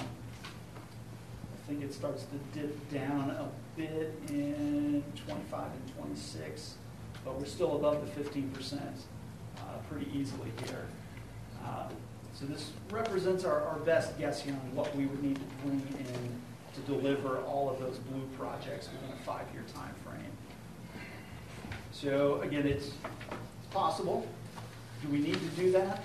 I think it starts to dip down a bit in twenty-five and twenty-six, but we're still above the fifteen percent uh, pretty easily here. Uh, so this represents our, our best guess here on what we would need to bring in to deliver all of those blue projects within a five-year time frame. So again, it's, it's possible. Do we need to do that?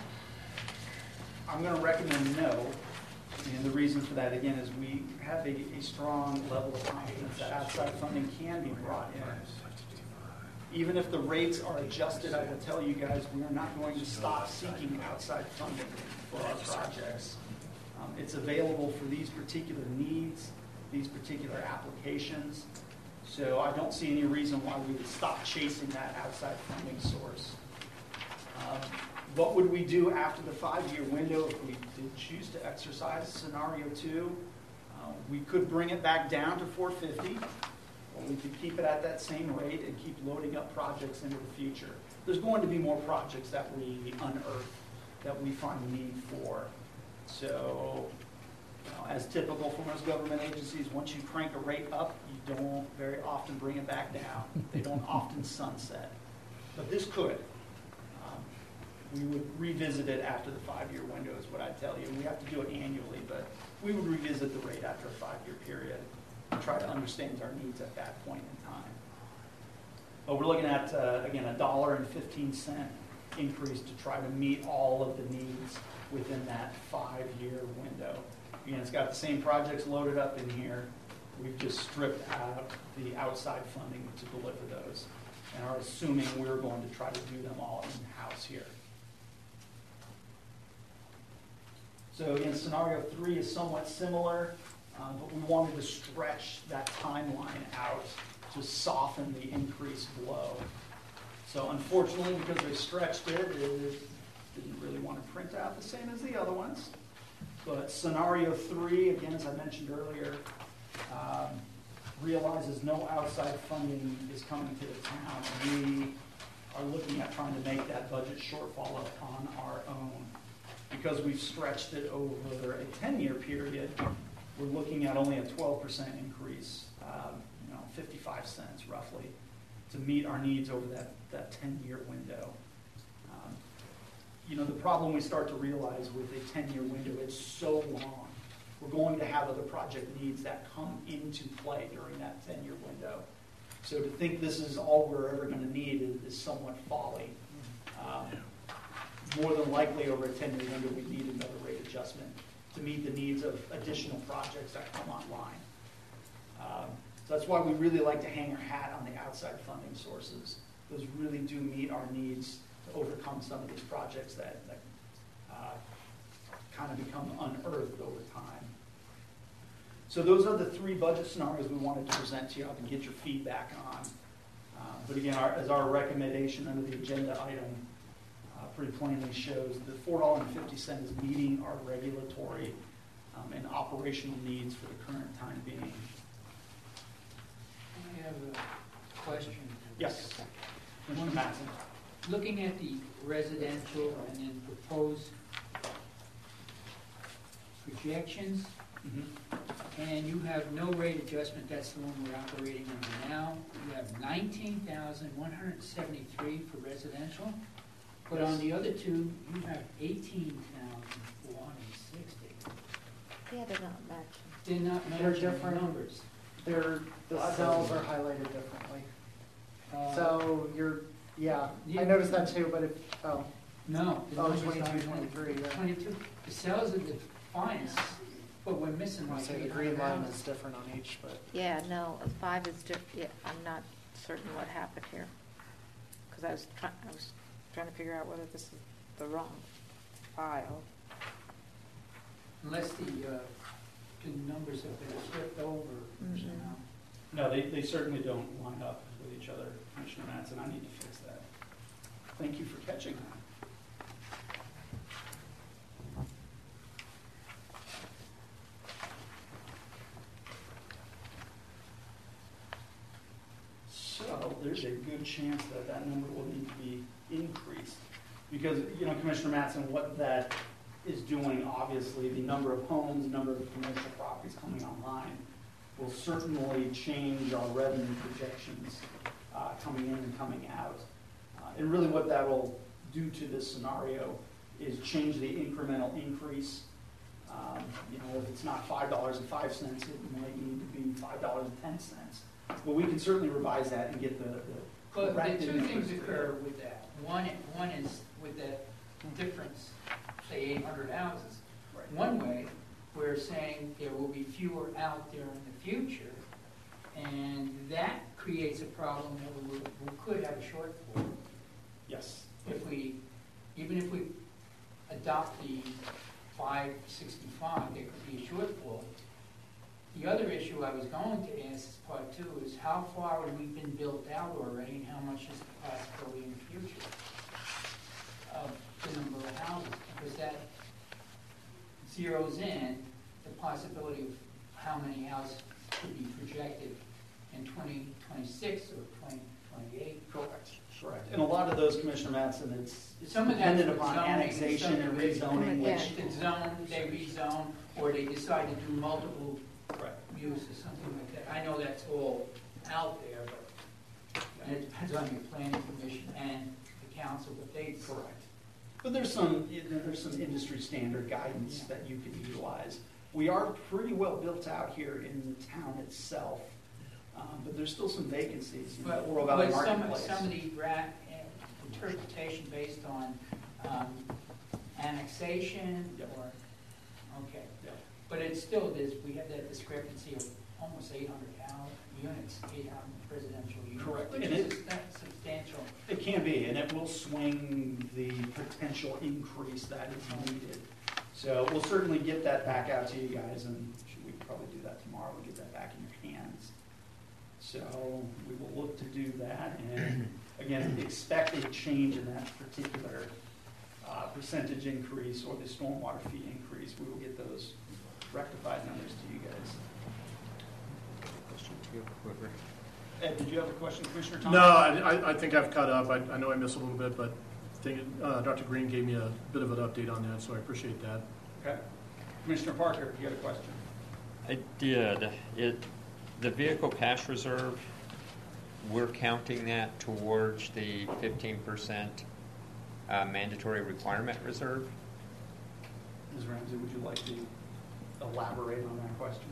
I'm going to recommend no. And the reason for that, again, is we have a, a strong level of confidence that outside funding can be brought in. Even if the rates are adjusted, I will tell you guys, we are not going to stop seeking outside funding for our projects. Um, it's available for these particular needs, these particular applications. So I don't see any reason why we would stop chasing that outside funding source. Um, What would we do after the five-year window if we did choose to exercise scenario two? Uh, we could bring it back down to four fifty, or we could keep it at that same rate and keep loading up projects into the future. There's going to be more projects that we unearth, that we find need for. So, you know, as typical for most government agencies, once you crank a rate up, you don't very often bring it back down. They don't often sunset. But this could. We would revisit it after the five-year window is what I tell you. We have to do it annually, but we would revisit the rate after a five-year period and try to understand our needs at that point in time. But we're looking at, uh, again, a dollar and fifteen cent increase to try to meet all of the needs within that five-year window. Again, it's got the same projects loaded up in here. We've just stripped out the outside funding to deliver those and are assuming we're going to try to do them all in-house here. So again, scenario three is somewhat similar, um, but we wanted to stretch that timeline out to soften the increased blow. So unfortunately, because they stretched it, it didn't really want to print out the same as the other ones. But scenario three, again, as I mentioned earlier, um, realizes no outside funding is coming to the town. We are looking at trying to make that budget shortfall up on our own. Because we've stretched it over a ten-year period, we're looking at only a twelve percent increase, um, you know, fifty-five cents roughly, to meet our needs over that, that ten-year window. Um, you know, the problem we start to realize with a ten-year window, it's so long. We're going to have other project needs that come into play during that ten-year window. So to think this is all we're ever going to need is, is somewhat folly. Um, More than likely, over a ten-year window, we need another rate adjustment to meet the needs of additional projects that come online. Um, so that's why we really like to hang our hat on the outside funding sources. Those really do meet our needs to overcome some of these projects that, that uh, kind of become unearthed over time. So those are the three budget scenarios we wanted to present to you and get your feedback on. Uh, but again, our, as our recommendation under the agenda item, pretty plainly shows that four dollars and fifty cents is meeting our regulatory um, and operational needs for the current time being. I have a question. Yes, Mister Matson. Looking at the residential and then proposed projections, mm-hmm. and you have no rate adjustment, that's the one we're operating under now. You have nineteen thousand one hundred seventy-three for residential. But on the other two, you have eighteen thousand four hundred sixty. Yeah, they're not matching. They're not They're matching different. numbers. They're, the cells are highlighted differently. Uh, So you're, yeah, Yeah. I noticed that too, but if, oh, No. the oh, numbers twenty-two, aren't- twenty-three, yeah. twenty-two. The cells are the finest. But we're missing I like say the eight green hundred line houses. is different on each, but Yeah, no, a five is diff, yeah, I'm not certain what happened here. Because I was trying, I was trying to figure out whether this is the wrong file. Unless the, uh, the numbers have been flipped over Mhm. somehow. No, they, they certainly don't line up with each other, Commissioner Matson. I need to fix that. Thank you for catching that. So there's a good chance that that number will need to be increased. Because, you know, Commissioner Matson, what that is doing, obviously, the number of homes, number of commercial properties coming online will certainly change our revenue projections uh, coming in and coming out. Uh, and really what that will do to this scenario is change the incremental increase. Um, you know, if it's not five dollars and five cents, it might need to be five dollars and ten cents. But we can certainly revise that and get the, the But the corrected two numbers things there. occur with that. One, one is with that difference, say eight hundred houses. Right. One way, we're saying there will be fewer out there in the future, and that creates a problem that we, we could have a shortfall. Yes. If we, even if we adopt the five sixty-five, there could be a shortfall. The other issue I was going to ask as part two is how far have we been built out already and how much is the possibility in the future of the number of houses? Because that zeroes in the possibility of how many houses could be projected in twenty twenty-six or twenty twenty-eight. Correct. Correct. And a lot of those, Commissioner Matson, it's, it's Some of that's dependent with upon zoning and annexation and subdivision. rezoning, Yeah. which. If it's zone, they rezone, or they decide to do multiple Right. use or something like that. I know that's all out there, but and it depends on your planning commission and the council, but they. Correct. But there's some, you know, there's some industry standard guidance that you can utilize. We are pretty well built out here in the town itself, um, but there's still some vacancies in the But, Oro Valley but some, marketplace. some of the ra- interpretation based on um, annexation Yep. or, okay. Yep. But it's still, there's, we have that discrepancy of almost eight hundred house units, eight hundred residential units. Correct. Which And is it- that's substantial. It can be, and it will swing the potential increase that is needed. So we'll certainly get that back out to you guys, and we can probably do that tomorrow, we'll get that back in your hands. So we will look to do that, and again, expect a change in that particular uh, percentage increase or the stormwater fee increase. We will get those rectified numbers to you guys. Question two, whoever. Ed, did you have a question, Commissioner Thomas? No, I, I- I think I've caught up. I, I know I missed a little bit, but I think, uh, Doctor Green gave me a bit of an update on that, so I appreciate that. Okay. Commissioner Parker, you had a question? I did. It, the vehicle cash reserve, we're counting that towards the fifteen percent uh, mandatory requirement reserve. Miz Ramsey, would you like to elaborate on that question?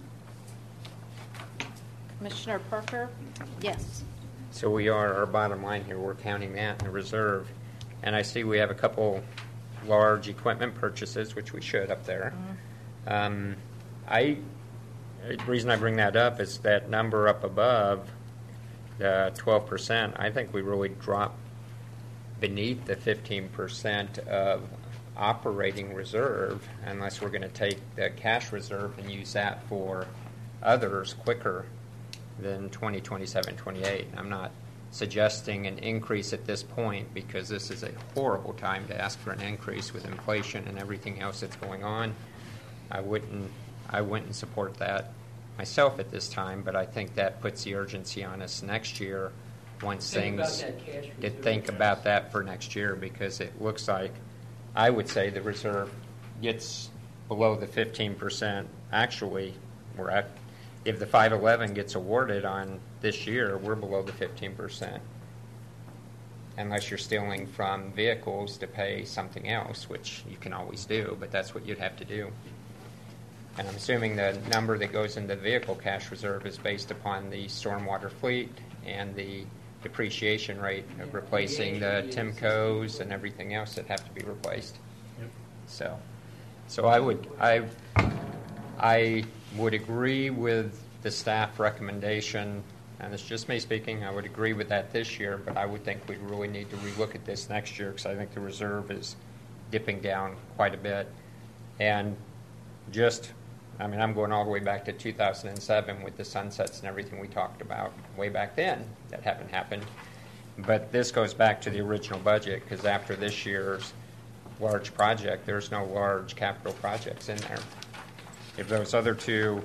Commissioner Parker? Yes. So we are, our bottom line here, we're counting that in the reserve. And I see we have a couple large equipment purchases, which we should up there. Um, I, the reason I bring that up is that number up above, the twelve percent, I think we really drop beneath the fifteen percent of operating reserve unless we're going to take the cash reserve and use that for others quicker than twenty twenty-seven, twenty-eight. I'm not suggesting an increase at this point because this is a horrible time to ask for an increase with inflation and everything else that's going on. I wouldn't, I wouldn't support that myself at this time, but I think that puts the urgency on us next year once Think about things, that cash to reserve. think about that for next year because it looks like, I would say the reserve gets below the fifteen percent. Actually, we're at, if the five eleven gets awarded on this year, we're below the fifteen percent. Unless you're stealing from vehicles to pay something else, which you can always do, but that's what you'd have to do. And I'm assuming the number that goes in the vehicle cash reserve is based upon the stormwater fleet and the depreciation rate of replacing the Timcos and everything else that have to be replaced. Yep. So, so I would, I, I would agree with the staff recommendation, and it's just me speaking, I would agree with that this year, but I would think we really need to relook at this next year because I think the reserve is dipping down quite a bit. And just, I mean, I'm going all the way back to two thousand seven with the sunsets and everything we talked about way back then. That haven't happened. But this goes back to the original budget because after this year's large project, there's no large capital projects in there. If those other two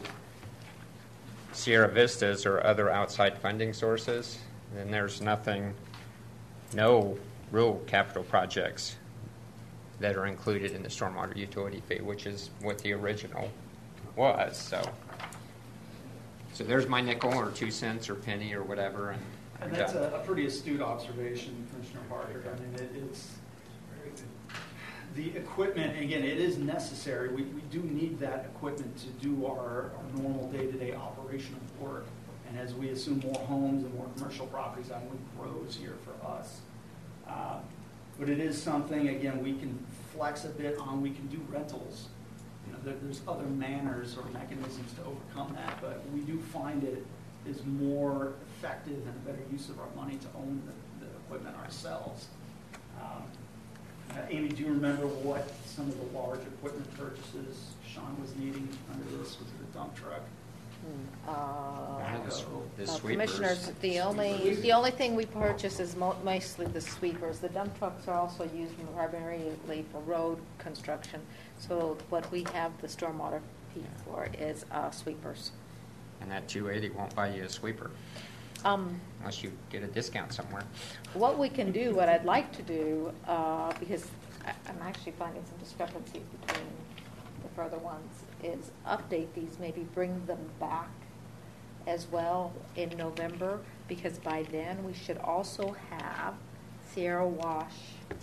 Sierra Vistas or other outside funding sources, then there's nothing, no real capital projects that are included in the stormwater utility fee, which is what the original was. So, so there's my nickel or two cents or penny or whatever, and I'm And that's done. a, a pretty astute observation, Commissioner Parker. I mean, it, it's, the equipment, again, it is necessary. We, we do need that equipment to do our, our normal day-to-day operational work. And as we assume more homes and more commercial properties, that only grows here for us. Uh, but it is something, again, we can flex a bit on. We can do rentals. You know, there, there's other manners or mechanisms to overcome that, but we do find it is more effective and a better use of our money to own the, the equipment ourselves. Um, uh, Amy, do you remember what some of the large equipment purchases Sean was needing under this? Was it a dump truck? Uh, One of the, s- the uh, sweepers. Commissioners, the only, the only thing we purchase is mo- mostly the sweepers. The dump trucks are also used primarily for road construction. So what we have the stormwater fee for is uh, sweepers. And that two eighty won't buy you a sweeper Um, unless you get a discount somewhere. What we can do, what I'd like to do, uh, because I- I'm actually finding some discrepancies between the further ones, is update these, maybe bring them back as well in November, because by then we should also have Sierra Wash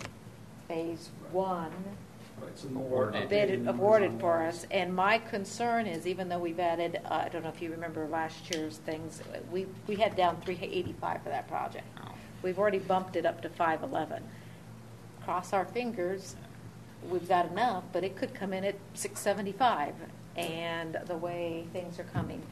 Phase One Right, so more Awarded. bid updated numbers awarded on for those. us. And my concern is, even though we've added, uh, I don't know if you remember last year's things, we, we had down three eighty-five for that project. Oh. We've already bumped it up to five eleven. Cross our fingers, we've got enough, but it could come in at six seventy-five, and the way things are coming.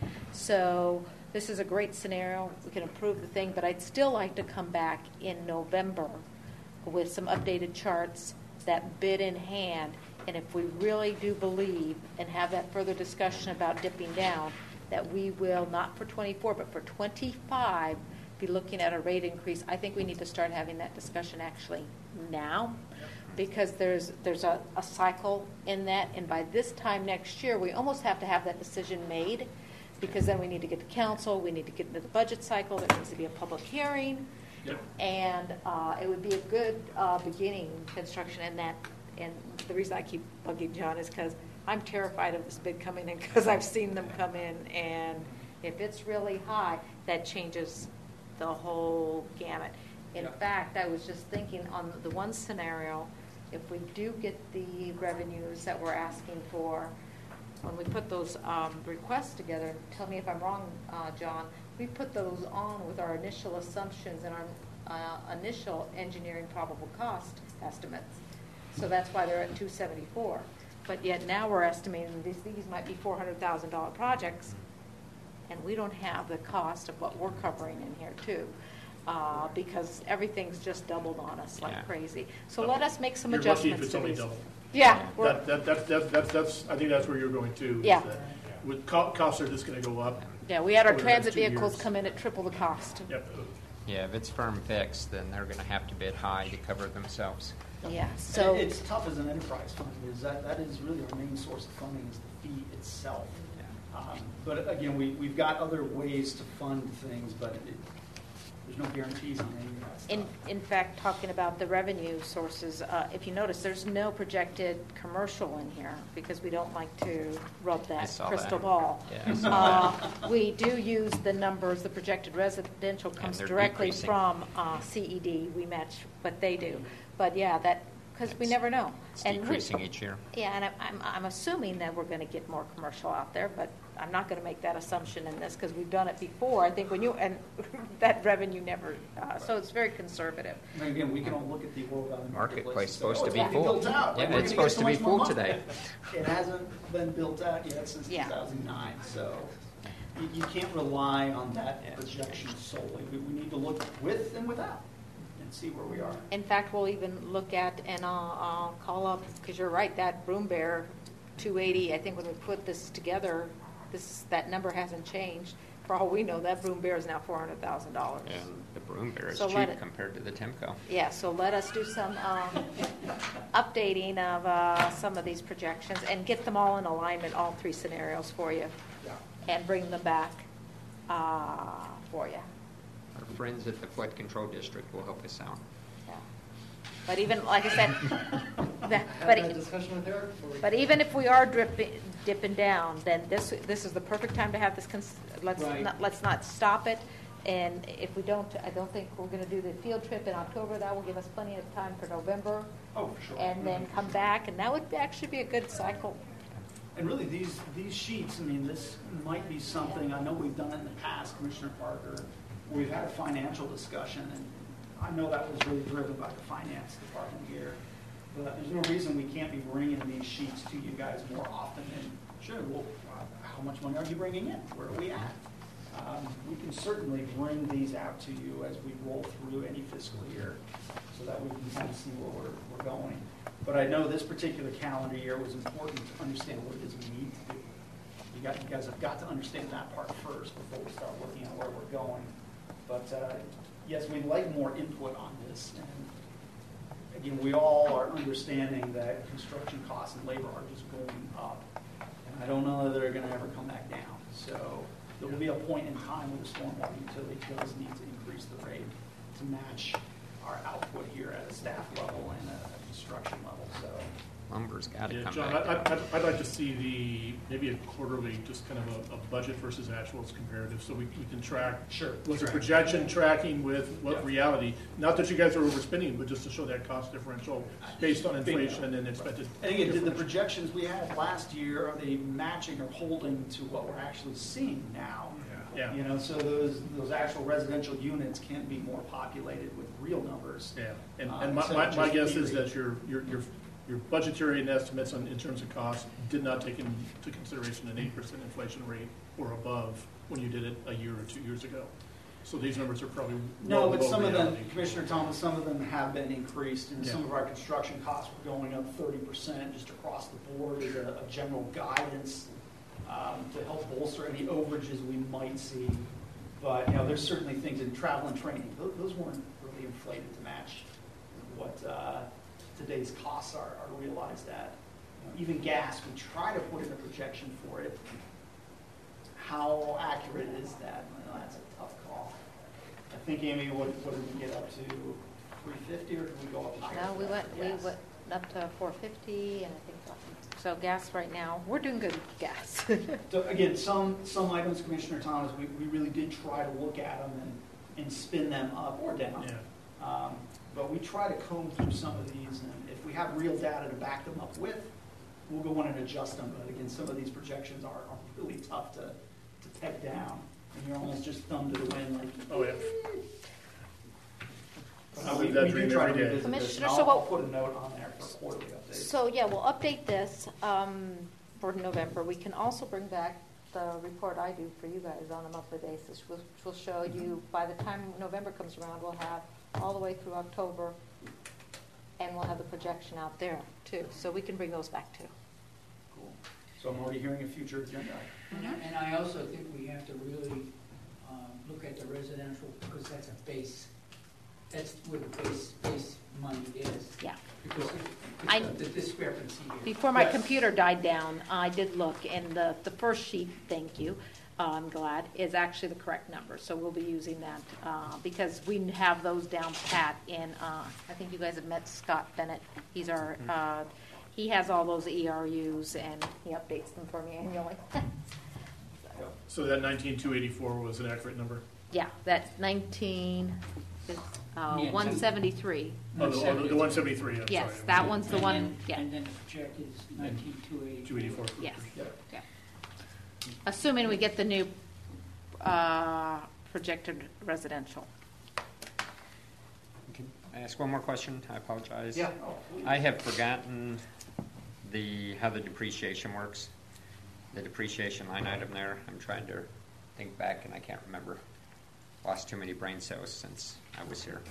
So this is a great scenario. We can improve the thing, but I'd still like to come back in November with some updated charts, that bid in hand, and if we really do believe and have that further discussion about dipping down, that we will, not for twenty-four, but for twenty-five, be looking at a rate increase. I think we need to start having that discussion actually now, because there's there's a, a cycle in that, and by this time next year, we almost have to have that decision made, because then we need to get to council, we need to get into the budget cycle, there needs to be a public hearing. Yep. And uh, it would be a good uh, beginning construction in that. And the reason I keep bugging John is because I'm terrified of this bid coming in, because I've seen them come in, and if it's really high, that changes the whole gamut. In Yeah. fact, I was just thinking on the one scenario, if we do get the revenues that we're asking for, when we put those um, requests together, tell me if I'm wrong, uh, John, we put those on with our initial assumptions and our uh, initial engineering probable cost estimates. So that's why they're at two seventy-four. But yet now we're estimating these, these might be four hundred thousand dollars projects, and we don't have the cost of what we're covering in here too, uh, because everything's just doubled on us like Yeah. crazy. So let us make some You're lucky if adjustments it's to only these. double. Yeah, we're, That, that, that, that, that's, that's, I think that's where you're going to. is Yeah. that With co- costs are just gonna go up. yeah, we had our over the next transit two vehicles years. come in at triple the cost. Yep. Yeah, if it's firm fixed, then they're going to have to bid high to cover themselves. Yeah, And so, it's tough as an enterprise fund, is that, that is really our main source of funding is the fee itself. Um, But again, we, we've got other ways to fund things, but it, there's no guarantees on any of that stuff. in, in fact, talking about the revenue sources, uh, if you notice, there's no projected commercial in here, because we don't like to rub I that saw crystal that. ball. Yeah, I saw Uh, We do use the numbers, the projected residential comes they're directly decreasing. from uh, C E D, we match what they do. But yeah, that, because we It's- never know. It's And we- decreasing each year. Yeah, and I'm- I'm, I'm assuming that we're going to get more commercial out there, but I'm not gonna make that assumption in this, because we've done it before, I think when you, and that revenue never, uh, so it's very conservative. And again, we can all look at the World Valley Marketplace Marketplace and say, supposed "Oh, to it's be gonna full." built out. Yeah, Like, we're it's gonna get supposed so to be much more full money." today. It hasn't been built out yet since two Yeah. thousand nine, so you, you can't rely on that Yeah. projection solely. We, we need to look with and without and see where we are. In fact, we'll even look at, and I'll, I'll call up, because you're right, that Broom Bear two eighty, I think when we put this together, this, that number hasn't changed. For all we know, that Broom Bear is now four hundred thousand dollars. And the Broom Bear is So let cheap it- compared to the Timco. Yeah, so let us do some um, updating of uh, some of these projections and get them all in alignment, all three scenarios for you, Yeah. and bring them back uh, for you. Our friends at the Flood Control District will help us out. Yeah. But even, like I said, the- Have but, that it- discussion with Eric before we. but even if we are dripping, dipping down, then this, this is the perfect time to have this, cons- let's Right. not, let's not stop it. And if we don't, I don't think we're gonna do the field trip in October, that will give us plenty of time for November. Oh, for sure. And then come back, and that would actually be a good cycle. And really, these, these sheets, I mean, this might be something, I know we've done it in the past, Commissioner Parker, we've had a financial discussion, and I know that was really driven by the finance department here, but there's no reason we can't be bringing these sheets to you guys more often, and sure, well, uh, how much money are you bringing in? Where are we at? Um, we can certainly bring these out to you as we roll through any fiscal year, so that we can kind of see where we're, we're going. But I know this particular calendar year was important to understand what it is we need to do. You got, you guys have got to understand that part first before we start looking at where we're going. But, uh, yes, we'd like more input on this. And again, we all are understanding that construction costs and labor are just going up. And I don't know that they're gonna ever come back down. So there will be a point in time where the stormwater utility does need to increase the rate to match our output here at a staff level and a a construction level, so. Lumber's got to Yeah, come John, back I- down. I- I'd, I'd like to see the, maybe a quarterly, just kind of a, a budget versus actuals comparative, so we, we can track. Sure. What's the Track. projection tracking with Yeah. what reality? Not that you guys are overspending, but just to show that cost differential based on inflation and then expected. And again, did the differential. projections we had last year, are they matching or holding to what we're actually seeing now? Yeah. You know, so those, those actual residential units can be more populated with real numbers. Yeah, and, Uh, and my, so my, my just guess be is re- that your, your, your, your budgetary and estimates on, in terms of cost did not take into consideration an eight percent inflation rate or above when you did it a year or two years ago. So these numbers are probably No, well but below some of them, reality. Commissioner Thomas, some of them have been increased, and some Yeah. of our construction costs were going up thirty percent just across the board as a, a general guidance um, to help bolster any overages we might see. But, you know, there's certainly things in travel and training, those, those weren't really inflated to match what uh, today's costs are, are realized at. You know, even gas, we try to put in a projection for it. How accurate is that? Well, that's a tough call. I think, Amy, what, what did we get up to, three fifty, or did we go up higher? No, we for went, we gas? went up to four fifty, and I think, so gas right now, we're doing good with gas. So again, some, some items, Commissioner Thomas, we, we really did try to look at them and, and spin them up or down. Yeah. Um, But we try to comb through some of these, and if we have real data to back them up with, we'll go in and adjust them. But again, some of these projections are, are really tough to, to peg down, and you're almost just thumb to the wind, like. Oh, yeah. Uh, I We live that we do dream try to every day. revisit this, Commissioner, and so I'll, I'll what- put a note on there for quarterly updates. So, yeah, we'll update this um, for November. We can also bring back the report I do for you guys on a monthly basis, which will show you, by the time November comes around, we'll have all the way through October, and we'll have the projection out there, too. So we can bring those back, too. Cool. So I'm already hearing a future agenda. And I- and I also think we have to really um, look at the residential, because that's a base, that's where the base, base money is. Yeah. Because it- I- it's the discrepancy here. Before my Yes. computer died down, I did look, and the, the first sheet, thank you, uh, I'm glad, is actually the correct number. So we'll be using that, uh, because we have those down pat in, uh, I think you guys have met Scott Bennett. He's our, uh, he has all those E R Us, and he updates them for me annually. So that nineteen two eighty-four was an accurate number? Yeah, that nineteen, uh, Yeah, one seventy-three. Oh, the, oh, the one seventy-three, I'm sorry. Yes, that one's the And one, then- yeah, And then the projected is nineteen two eighty. Two eighty-four. yes, Yep. yeah. Assuming we get the new uh, projected residential. Can I ask one more question? I apologize. Yeah. I have forgotten the, how the depreciation works. The depreciation line item there. I'm trying to think back and I can't remember. Lost too many brain cells since I was here.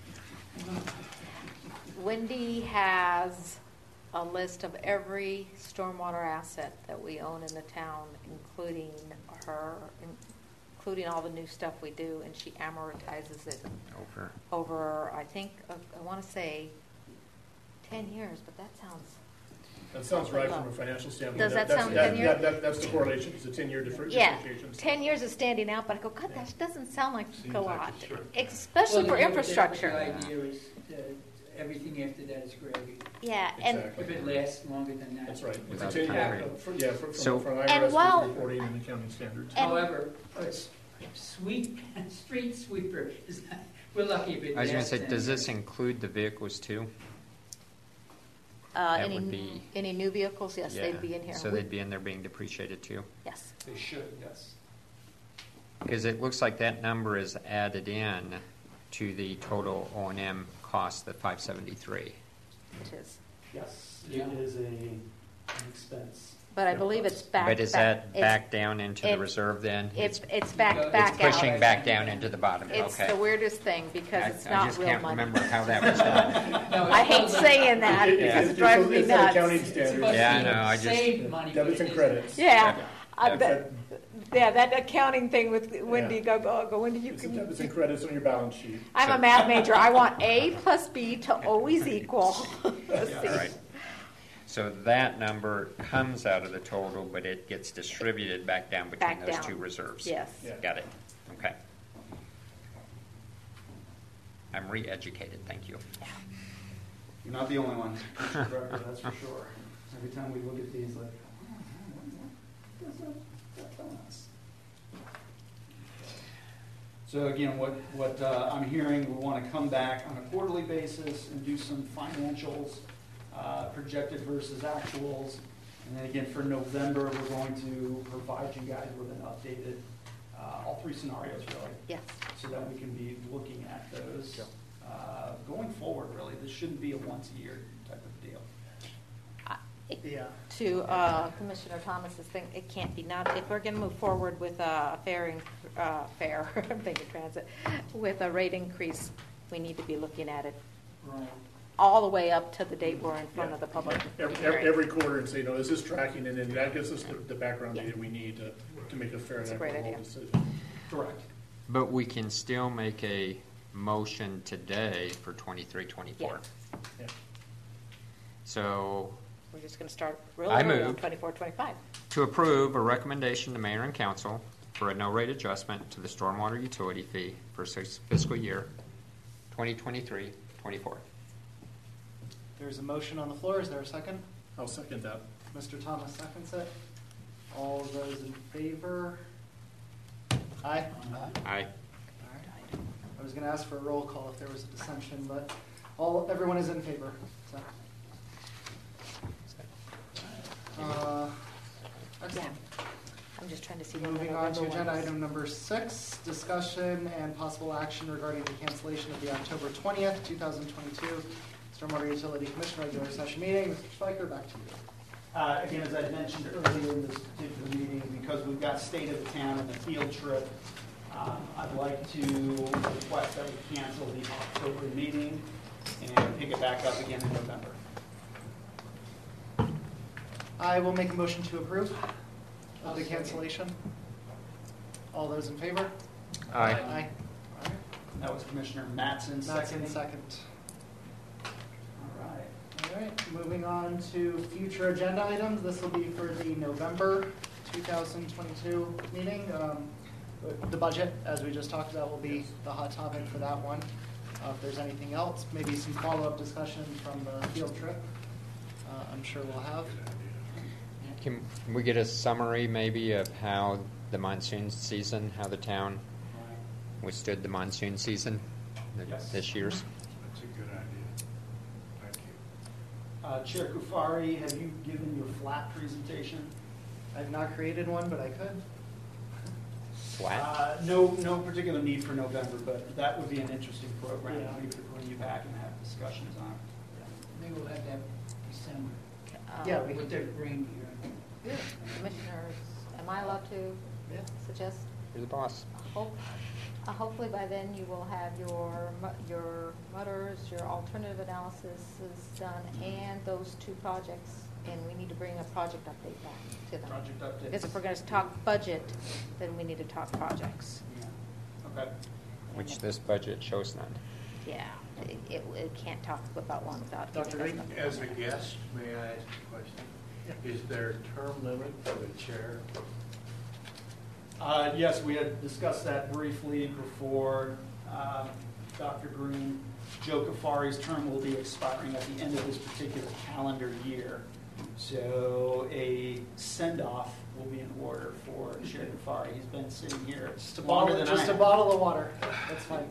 Wendy has a list of every stormwater asset that we own in the town, including her, including all the new stuff we do, and she amortizes it Over. over, I think, uh, I want to say ten years, but that sounds, That sounds right from a financial standpoint. Does that That's- sound that- ten years? that- that- That's the correlation, it's a ten-year defer- yeah, depreciation. ten years is standing out, but I go, God, that doesn't sound like Seems a like lot, it's short. especially Well, for the- infrastructure. The idea is that everything after that is gravy. Yeah, and Exactly. If it lasts longer than that. That's right. It's a Without ten, time yeah, period. for- yeah, for, So- from, from And I R S while- reporting and accounting standards. And- However, a s- sweep, street sweeper is not, we're lucky if it I was going to lasts say, ten does this years. include the vehicles too? uh, that any, would be- any new vehicles, yes, Yeah. they'd be in here. So they'd be in there being depreciated too? Yes, They should, yes. Because it looks like that number is added in to the total O and M cost, the five seventy-three. it is. Yes, Yeah. it is a, an expense. But I believe it's back. But is back- that it's- back down into the it- reserve then? It's, it's back, It's back out. Pushing back down into the bottom, It's okay. the weirdest thing because I- it's I not just real can't money. remember how that was done. No, I it's hate supposed- saying that It- because it's- it drives me it's an accounting nuts. it's standard. supposed Yeah, I to know, I just- save money. Debits but and it credits. Yeah, Yeah. I Yeah. bet, yeah, that accounting thing with Wendy, Yeah. go, go, go, Wendy, you It's some debits can. and credits on your balance sheet. I'm a math major. I want A plus B to always equal. Let's see. All right. So that number comes out of the total, but it gets distributed back down between Back those down. two reserves? Yes. Yeah. Got it, okay. I'm re-educated, thank you. You're not the only one, Commissioner Director, that's for sure. Every time we look at these, like, oh, what does that tell us? So again, what, what uh, I'm hearing, we want to come back on a quarterly basis and do some financials, uh, projected versus actuals. And then again, for November, we're going to provide you guys with an updated, uh, all three scenarios really, Yes. so that we can be looking at those uh, going forward, really. This shouldn't be a once-a-year type of deal. Yeah. To uh, Commissioner Thomas's thing, it can't be not, if we're going to move forward with a fair, in- uh, fair, I'm thinking transit, with a rate increase, we need to be looking at it Right. all the way up to the date we're in front Yeah. of the public Every, every, hearing. every quarter and say, you know, is this tracking? And then that gives us the, the background data we need to, to make a fair and That's a great equitable idea. decision. Correct. But we can still make a motion today for twenty-three, twenty-four. Yeah. We're So just going to start really I early on move. twenty-four, twenty-five. to approve a recommendation to mayor and council for a no rate adjustment to the stormwater utility fee for sis- fiscal year twenty twenty-three, twenty-four. There's a motion on the floor. Is there a second? I'll second that. Mister Thomas seconds it. All those in favor? Aye. Aye. I was going to ask for a roll call if there was a dissension, but all, everyone is in favor. So. Uh, Excellent. I'm just trying to see. when the Moving on to November agenda one is. item number six, discussion and possible action regarding the cancellation of the October twentieth, two thousand twenty-two Stormwater Utility Commission regular session meeting. Mister Spiker, back to you. Uh, Again, as I mentioned earlier in this particular meeting, because we've got state of the town and the field trip, um, I'd like to request that we cancel the October meeting and pick it back up again in November. I will make a motion to approve of the cancellation. All those in favor? Aye. Aye. That was Commissioner Mattson That's in seconding. second. All right. All right, moving on to future agenda items. This will be for the November two thousand twenty-two meeting. Um, The budget, as we just talked about, will be the hot topic for that one. Uh, If there's anything else, maybe some follow-up discussion from the field trip, uh, I'm sure we'll have. Can we get a summary maybe of how the monsoon season, how the town withstood the monsoon season th- Yes. this year's? That's a good idea. Thank you. Uh, Chair Kufari, have you given your flat presentation? I've not created one, but I could. Flat? Uh, no, no particular need for November, but that would be an interesting program. Yeah. We could bring you back and have discussions on it. Maybe we'll have that December. Um, Yeah, we With can the do. brain here. Commissioners, am I allowed to Yeah. suggest? You're the boss. Hope, uh, hopefully by then you will have your, mu- your mutters, your alternative analysis is done, and those two projects, and we need to bring a project update back to them. Project updates. Because if we're gonna talk budget, then we need to talk projects. Yeah. Okay. Which this budget shows none. Yeah, it, it, it can't talk about one without. Doctor giving Reed? us As a something. guest, may I ask a question? Is there a term limit for the chair? Uh, Yes, we had discussed that briefly before. uh, Doctor Green, Joe Kafari's term will be expiring at the end of this particular calendar year. So a send-off will be in order for Chair Kafari. He's been sitting here Just a longer bottle, than I just a have. bottle of water. That's fine.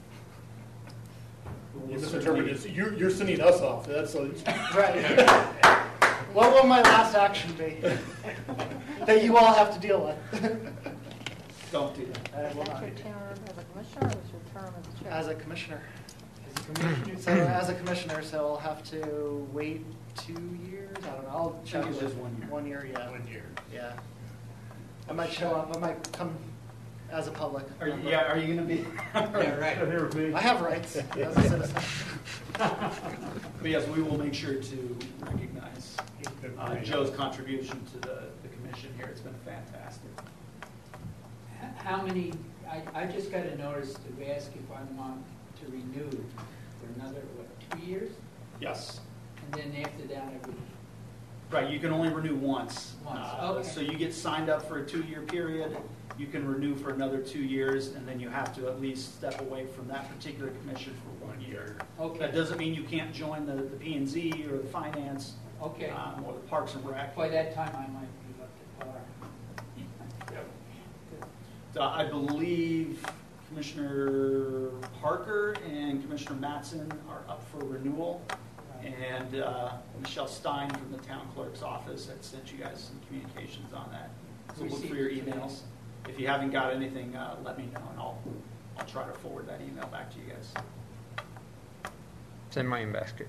We'll You certainly- misinterpreted, it. you're, you're sending us off, that's, a- Right. What will my last action be? That you all have to deal with. Don't do that. I Is will that not. your term as a commissioner, or is your term as chair? As a commissioner. So as a commissioner, so I'll have to wait two years? I don't know. I'll I check. think it's with- just one year. One year, yeah. One year. Yeah. I might show up, I might come as a public. Are you, member. yeah, are you going to be? Yeah, right. here with me. I have rights as a citizen. But yes, we will make sure to recognize uh, Joe's contribution to the, the commission here. It's been fantastic. H- How many, I, I just got a notice to ask if I'm on to renew for another, what, two years? Yes. And then after that, I would, Right, you can only renew once. Once, Uh, okay. So you get signed up for a two-year period, you can renew for another two years, and then you have to at least step away from that particular commission for one year. okay, That doesn't mean you can't join the, the P and Z or the finance, okay. um, or the Parks and Rec. By that time, I might be up to par. So I believe Commissioner Parker and Commissioner Mattson are up for renewal. And uh, Michelle Stein from the town clerk's office had sent you guys some communications on that. So look for your Received today. emails. If you haven't got anything, uh, let me know, and I'll, I'll try to forward that email back to you guys. It's in my basket.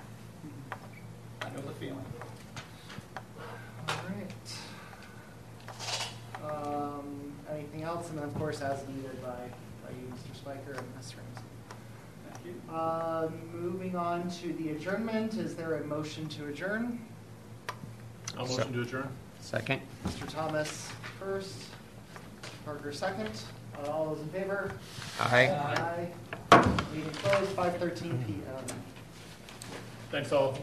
I know the feeling. All right. Um, anything else? And then, of course, as needed by, by you, Mister Spiker and Miz Ramsey. Thank you. Uh, moving on to the adjournment, is there a motion to adjourn? I'll motion to adjourn. Second? Mister Thomas first, Parker second. Uh, all those in favor? Aye. Aye. Meeting closed, five thirteen P M. Thanks all.